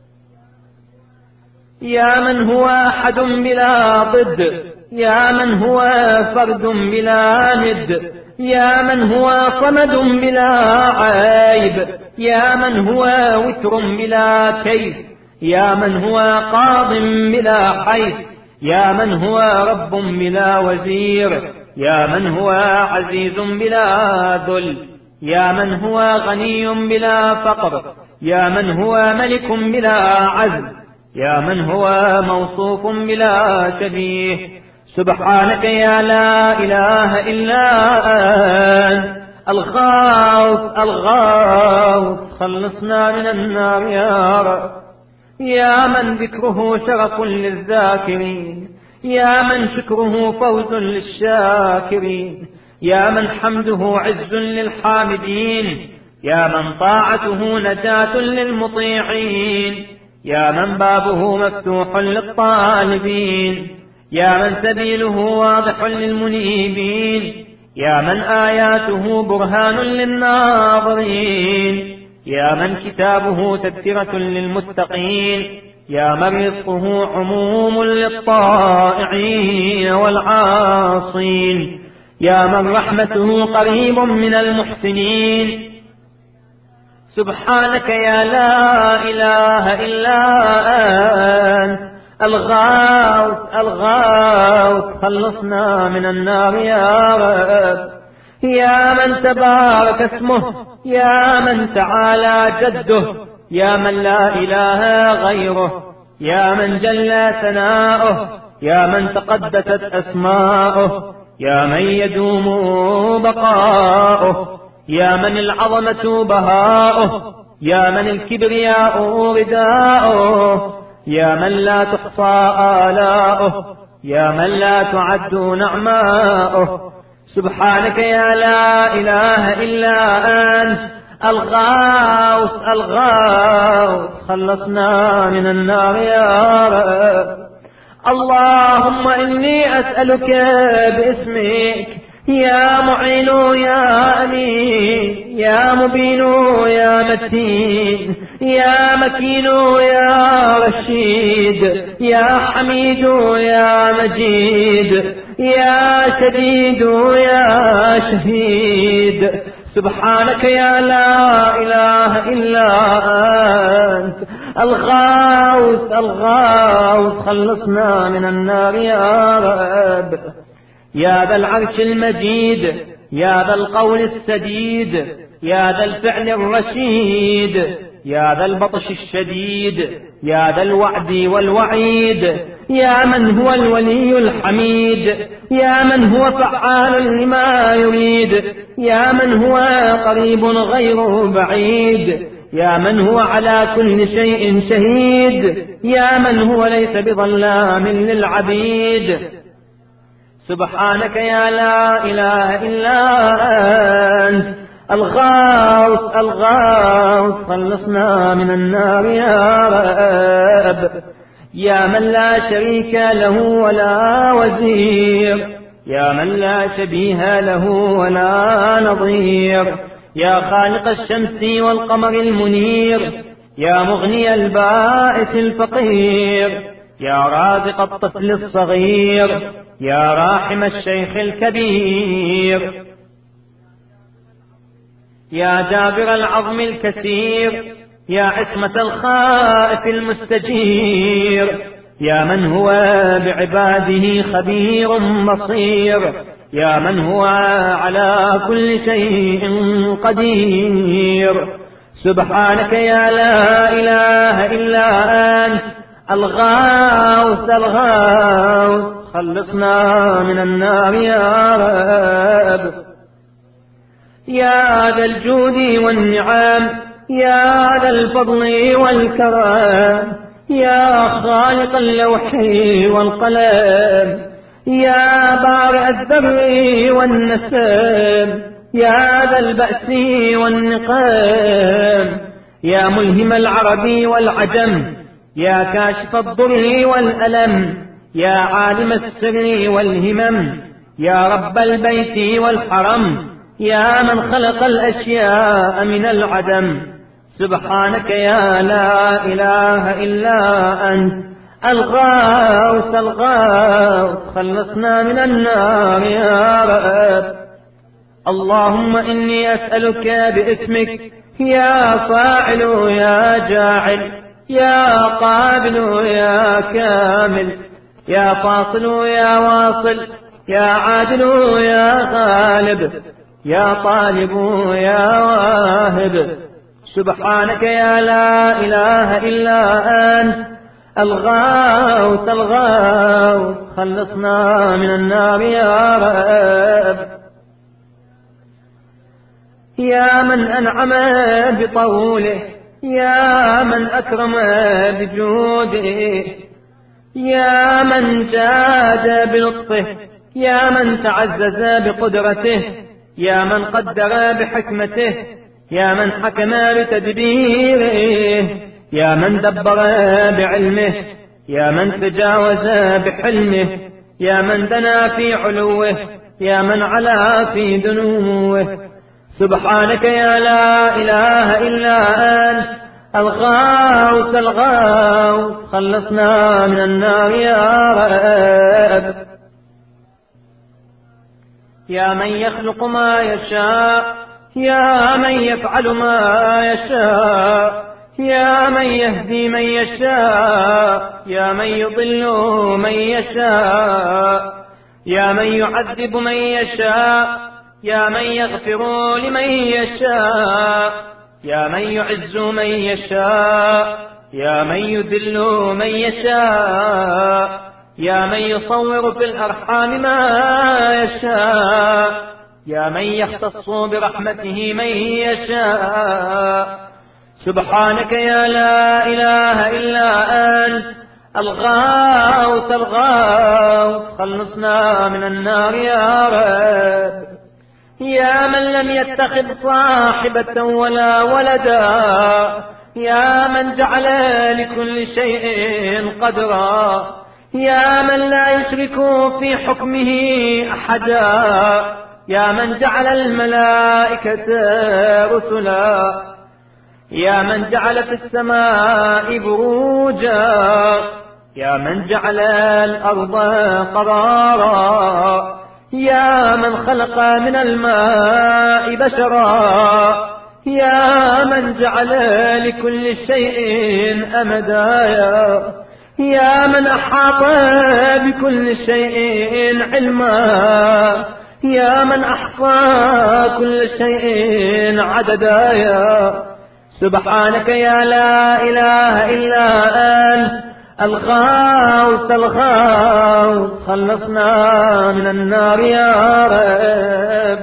يا من هو أحد بلا ضد، يا من هو فرد بلا ند، يا من هو صمد بلا عيب، يا من هو وتر بلا كيف، يا من هو قاض بلا حيث، يا من هو رب بلا وزير، يا من هو عزيز بلا ذل، يا من هو غني بلا فقر، يا من هو ملك بلا عزل، يا من هو موصوف بلا شبيه. سبحانك يا لا إله إلا أنت الغوث الغوث خلصنا من النار يا رب. يا من ذكره شرف للذاكرين، يا من شكره فوز للشاكرين، يا من حمده عز للحامدين، يا من طاعته نجاة للمطيعين، يا من بابه مفتوح للطالبين، يا من سبيله واضح للمنيبين، يا من آياته برهان للناظرين، يا من كتابه تذكرة للمتقين، يا من رزقه عموم للطائعين والعاصين، يا من رحمته قريب من المحسنين. سبحانك يا لا إله إلا أنت الغوث الغوث خلصنا من النار يا رب. يا من تبارك اسمه، يا من تعالى جده، يا من لا إله غيره، يا من جل ثناؤه، يا من تقدست أسماؤه، يا من يدوم بقاؤه، يا من العظمة بهاؤه، يا من الكبرياء رداؤه، يا من لا تحصى آلاؤه، يا من لا تعد نعماؤه. سبحانك يا لا إله إلا أنت الغوث الغوث خلصنا من النار يا رب. اللهم إني أسألك باسمك يا معين يا أمين، يا مبين يا متين، يا مكين يا رشيد، يا حميد يا مجيد، يا شديد يا شهيد. سبحانك يا لا إله إلا أنت الغوث الغوث خلصنا من النار يا رب. يا ذا العرش المجيد، يا ذا القول السديد، يا ذا الفعل الرشيد، يا ذا البطش الشديد، يا ذا الوعد والوعيد، يا من هو الولي الحميد، يا من هو فعال لما يريد، يا من هو قريب غير بعيد، يا من هو على كل شيء شهيد، يا من هو ليس بظلام للعبيد. سبحانك يا لا إله إلا أنت الغوث الغوث خلصنا من النار يا رب. يا من لا شريك له ولا وزير، يا من لا شبيه له ولا نظير، يا خالق الشمس والقمر المنير، يا مغني البائس الفقير، يا رازق الطفل الصغير، يا راحم الشيخ الكبير، يا جابر العظم الكسير، يا عصمة الخائف المستجير، يا من هو بعباده خبير بصير، يا من هو على كل شيء قدير. سبحانك يا لا إله إلا أنت الغوث الغوث خلصنا من النار يا رب. يا ذا الجود والنعم، يا ذا الفضل والكرم، يا خالق اللوح والقلم، يا بارئ الذر والنسم، يا ذا البأس والنقام، يا ملهم العرب والعجم، يا كاشف الضر والألم، يا عالم السر والهمم، يا رب البيت والحرم، يا من خلق الأشياء من العدم. سبحانك يا لا إله إلا أنت الغوث الغوث خلصنا من النار يا رب. اللهم إني أسألك باسمك يا فاعل يا جاعل، يا قابل يا كامل، يا فاصل يا واصل، يا عادل يا غالب، يا طالب يا واهب. سبحانك يا لا إله إلا أنت الغوث الغوث خلصنا من النار يا رب. يا من أنعم بطوله، يا من أكرم بجوده، يا من جاد بلطفه، يا من تعزز بقدرته، يا من قدر بحكمته، يا من حكم بتدبيره، يا من دبر بعلمه، يا من تجاوز بحلمه، يا من دنا في علوه، يا من علا في دنوه. سبحانك يا لا إله إلا أنت الغوث الغوث خلصنا من النار يا رب. يا من يخلق ما يشاء، يا من يفعل ما يشاء، يا من يهدي من يشاء، يا من يضل من يشاء، يا من يعذب من يشاء، يا من يغفر لمن يشاء، يا من يعز من يشاء، يا من يذل من يشاء، يا من يصور في الأرحام ما يشاء، يا من يختص برحمته من يشاء. سبحانك يا لا إله إلا أنت الغوث الغوث خلصنا من النار يا رب. يا من لم يتخذ صاحبة ولا ولدا، يا من جعل لكل شيء قدرا، يا من لا يشرك في حكمه أحدا، يا من جعل الملائكة رسلا، يا من جعل في السماء بروجا، يا من جعل الأرض قرارا، يا من خلق من الماء بشرا، يا من جعل لكل شيء أمدا، يا من أحاط بكل شيء علما، يا من أحصى كل شيء عددا. سبحانك يا لا إله إلا أنت الغوث الغوث خلصنا من النار يا رب.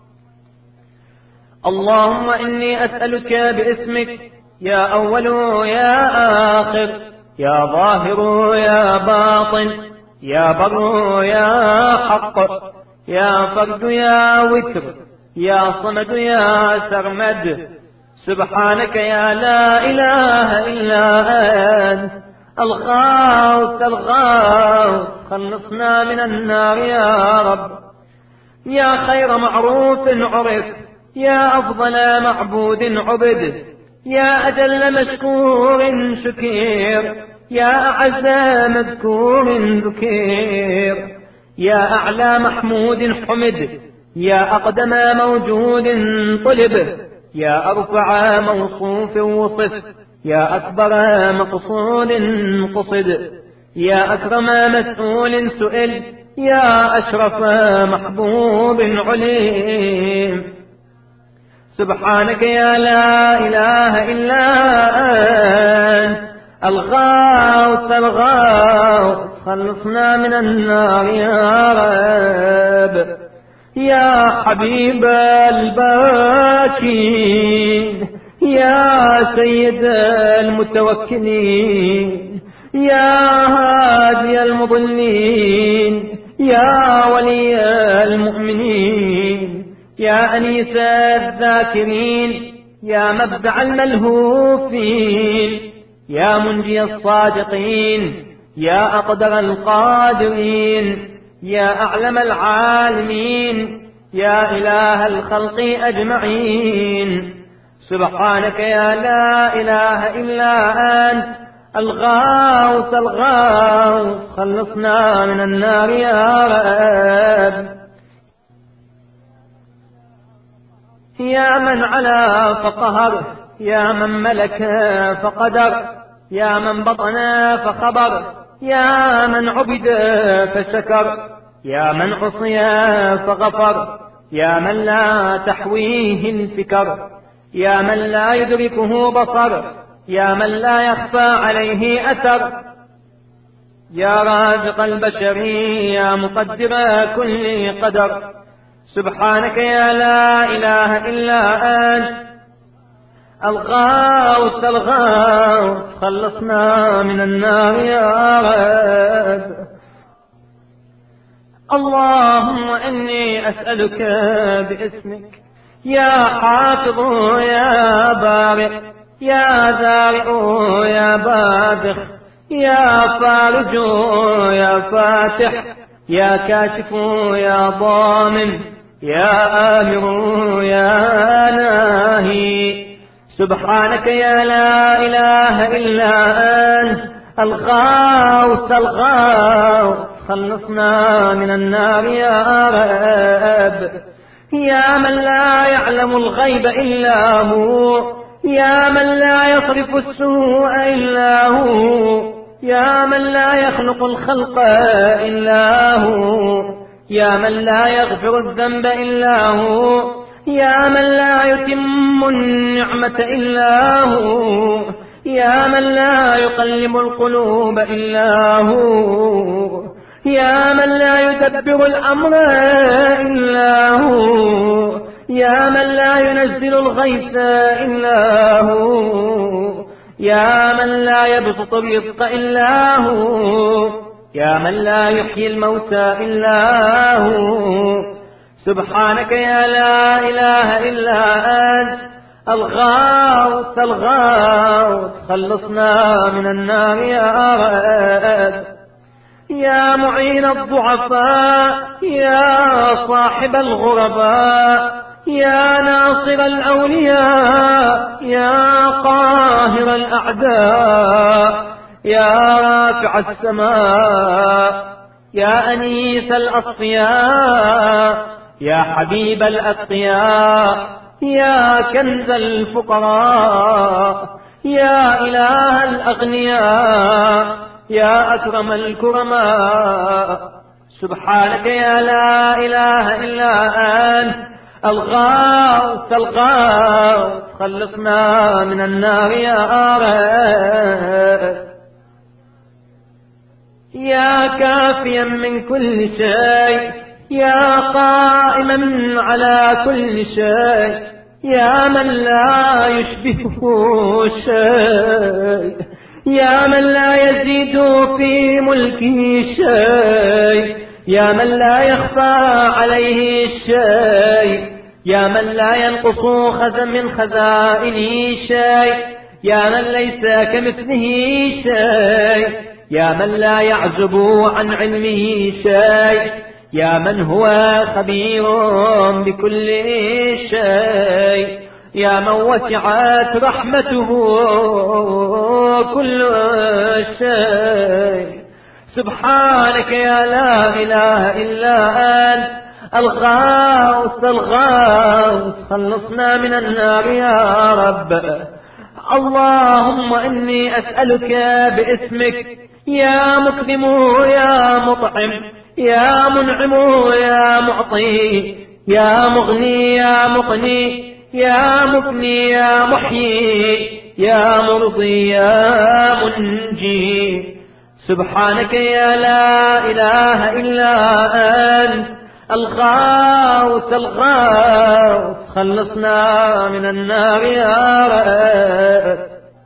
اللهم إني أسألك باسمك يا أول يا آخر، يا ظاهر يا باطن، يا بر يا حق، يا فرد يا وتر، يا صمد يا سرمد. سبحانك يا لا إله إلا أنت الغوث الغوث خلصنا من النار يا رب. يا خير معروف عرف، يا أفضل معبود عبد، يا أجل مشكور شكير، يا أعز مذكور ذكير، يا أعلى محمود حمد، يا أقدم موجود طلب، يا أرفع موصوف وصف، يا أكبر مقصود قصد، يا أكرم مسؤول سئل، يا أشرف محبوب عليم. سبحانك يا لا إله إلا أنت الغوث الغوث خلصنا من النار يا رب. يا حبيب الباكين، يا سيد المتوكلين، يا هادي المضلين، يا ولي المؤمنين، يا أنيس الذاكرين، يا مبدع الملهوفين، يا منجي الصادقين، يا أقدر القادرين، يا أعلم العالمين، يا إله الخلق أجمعين. سبحانك يا لا إله إلا أنت الغوث الغوث خلصنا من النار يا رب. يا من علا فقهر، يا من ملك فقدر، يا من بطن فخبر، يا من عبد فشكر، يا من عصي فغفر، يا من لا تحويه الفكر، يا من لا يدركه بصر، يا من لا يخفى عليه أثر، يا رازق البشر يا مقدر كل قدر، سبحانك يا لا إله إلا أنت الغوث الغوث، خلصنا من النار يا رب. اللهم إني أسألك باسمك يا حافظ يا بارئ يا ذارئ يا باذخ يا فارج يا فاتح يا كاشف يا ضامن يا آمر يا ناهي، سبحانك يا لا إله إلا أنت الغوث الغوث، خلصنا من النار يا رب. يا من لا يعلم الغيب إلا هو، يا من لا يصرف السوء إلا هو، يا من لا يخلق الخلق إلا هو، يا من لا يغفر الذنب إلا هو، يا من لا يتم النعمة إلا هو، يا من لا يقلب القلوب إلا هو، يا من لا يدبر الأمر إلا هو، يا من لا ينزل الغيث إلا هو، يا من لا يبسط الرزق إلا هو، يا من لا يحيي الموتى إلا هو، سبحانك يا لا إله إلا أنت الغوث الغوث، خلصنا من النار يا رب. يا معين الضعفاء يا صاحب الغرباء يا ناصر الأولياء يا قاهر الأعداء يا رافع السماء يا أنيس الأصفياء يا حبيب الأتقياء يا كنز الفقراء يا إله الأغنياء يا أكرم الكرماء، سبحانك يا لا إله إلا أنت الغوث الغوث، خلصنا من النار يا رب. يا كافيا من كل شيء يا قائما على كل شيء، يا من لا يشبهه شيء، يا من لا يزيد في ملكه شيء، يا من لا يخفى عليه شيء، يا من لا ينقص من خزائنه شيء، يا من ليس كمثله شيء، يا من لا يعزب عن علمه شيء، يا من هو خبير بكل شيء، يا من وسعت رحمته كل شيء، سبحانك يا لا إله إلا أنت الغوث الغوث، خلصنا من النار يا رب. اللهم إني أسألك باسمك يا مكرم يا مطعم يا منعم يا معطي يا مغني يا مقني يا مبني يا محيي يا مرضي يا منجي، سبحانك يا لا إله إلا أنت الغوث الغوث، خلصنا من النار يا رب.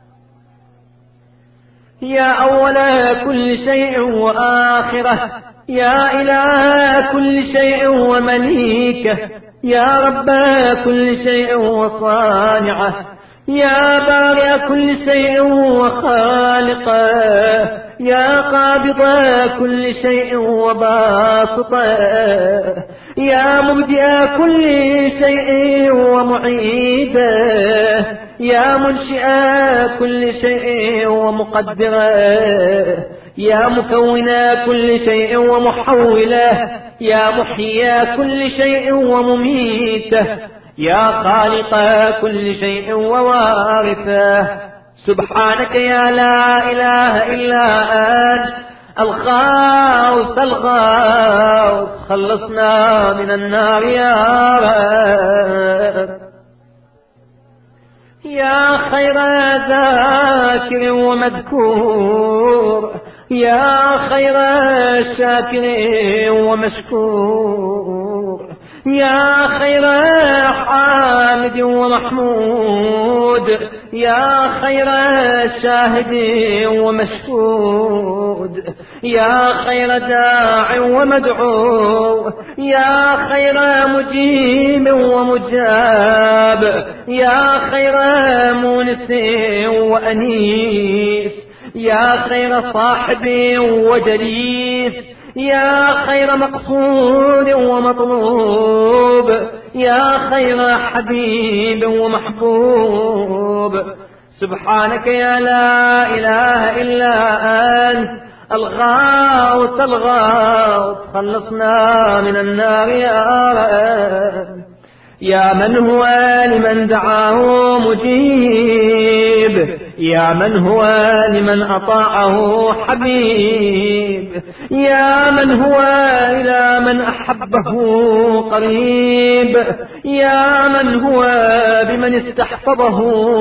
يا أول كل شيء وآخره، يا إله كل شيء ومليكه، يا رب كل شيء وصانعه، يا بارئ كل شيء وخالقه، يا قابض كل شيء وباسطه، يا مبدئ كل شيء ومعيده، يا منشئ كل شيء ومقدره، يا مكون كل شيء ومحوله، يا محيي كل شيء ومميته، يا خالق كل شيء ووارثه، سبحانك يا لا إله إلا أنت الغوث الغوث، خلصنا من النار يا رب. يا خير ذاكر ومذكور، يا خير شاكر ومشكور، يا خير حامد ومحمود، يا خير شاهد ومشهود، يا خير داع ومدعو، يا خير مجيب ومجاب، يا خير مونس وأنيس، يا خير صاحب وجليس، يا خير مقصود ومطلوب، يا خير حبيب ومحبوب. سبحانك يا لا إله إلا أنت الغوث الغوث، خلصنا من النار يا رب. يا من هو لمن دعاه مجيب، يا من هو لمن أطاعه حبيب، يا من هو إلى من أحبه قريب، يا من هو بمن استحفظه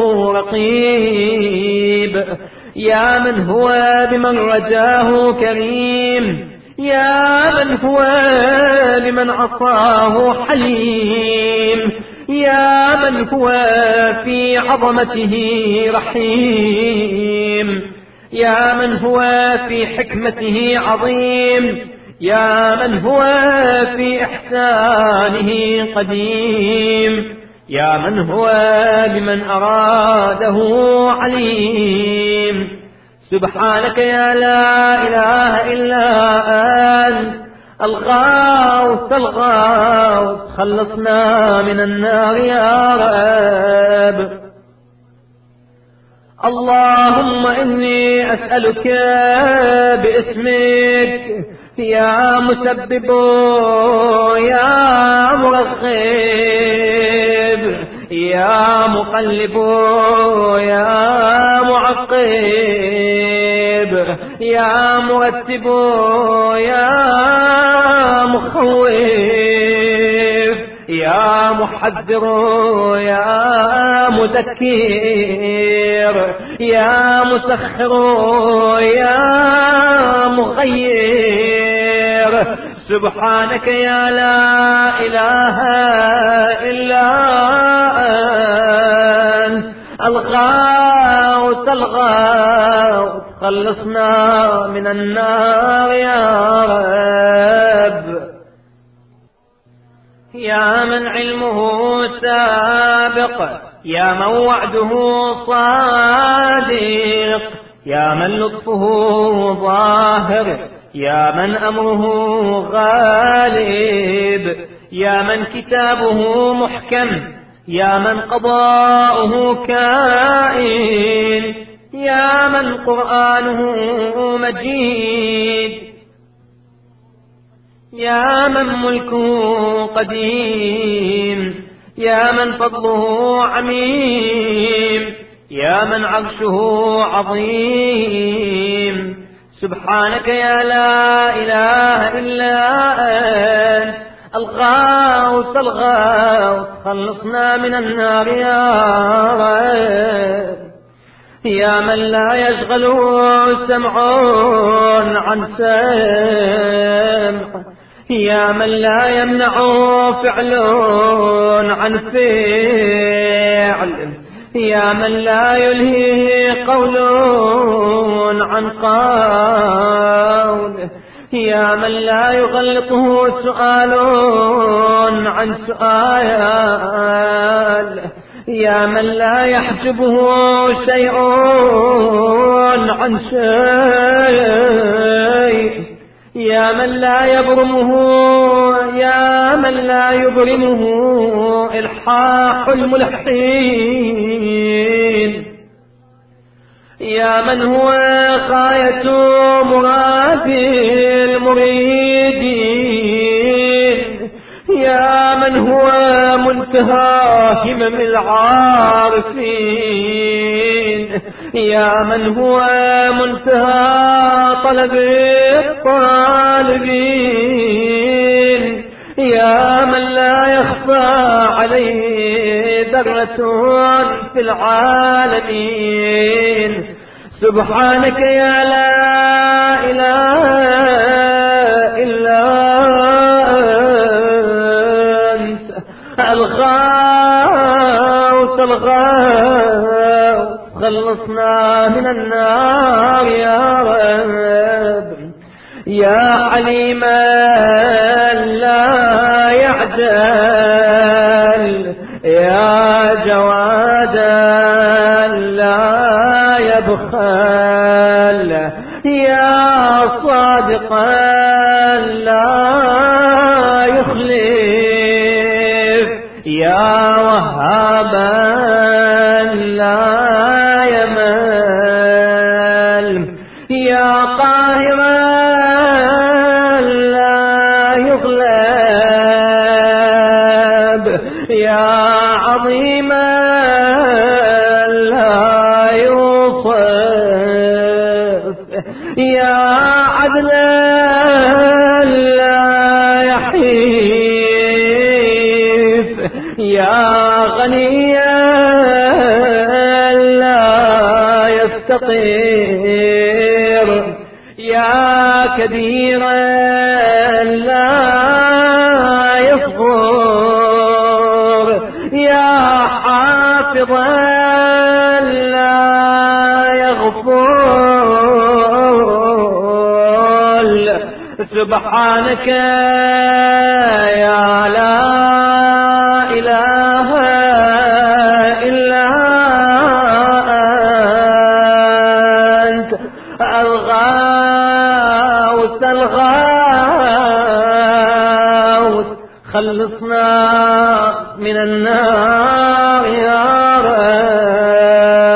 رقيب، يا من هو بمن رجاه كريم، يا من هو لمن عصاه حليم، يا من هو في عظمته رحيم، يا من هو في حكمته عظيم، يا من هو في إحسانه قديم، يا من هو بمن أراده عليم. سبحانك يا لا إله إلا أنت الغوث الغوث، خلصنا من النار يا رب. اللهم إني أسألك باسمك يا مسبب يا مرغب يا مقلب يا معقب يا مرتب يا مخوف يا محذر يا مذكر يا مسخر يا مغير. سبحانك يا لا إله إلا أنت الغوث الغوث، خلصنا من النار يا رب. يا من علمه سابق، يا من وعده صادق، يا من لطفه ظاهر، يا من أمره غالب، يا من كتابه محكم، يا من قضاؤه كائن، يا من قرآنه مجيد، يا من ملكه قديم، يا من فضله عميم، يا من عرشه عظيم. سبحانك يا لا إله إلا أنت الغوث الغوث، خلصنا من النار يا رب. يا من لا يشغل سمع عن سمع، يا من لا يمنع فعل عن فعل، يا من لا يلهي قول عن قول، يا من لا يغلطه سؤال عن سؤال، يا من لا يحجبه شيء عن شيء، يا من لا يبرمه، يا من لا يبرمه إلحاح الملحين، يا من هو غاية مراد المريدين، يا من هو منتهى همم العارفين، يا من هو منتهى طلب الطالبين، يا من لا يخفى عليه ذرة في العالمين. سبحانك يا لا إله إلا أنت الغوث الغوث خلصنا من النار يا رب يا عليما لا يعجل يا جوادا لا يبخل يا صادقا لا يخلف يا وهابا لا يمل يا قاهرا لا يغلب يا عظيما لا يوصف يا عدلا لا يحيف يا غنيا لا يفتقر يا كبيرا لا يصغر يا حافظا لا يغفل سبحانك يا لا إله إلا أنت الغوث الغوث خلصنا من النار يا رب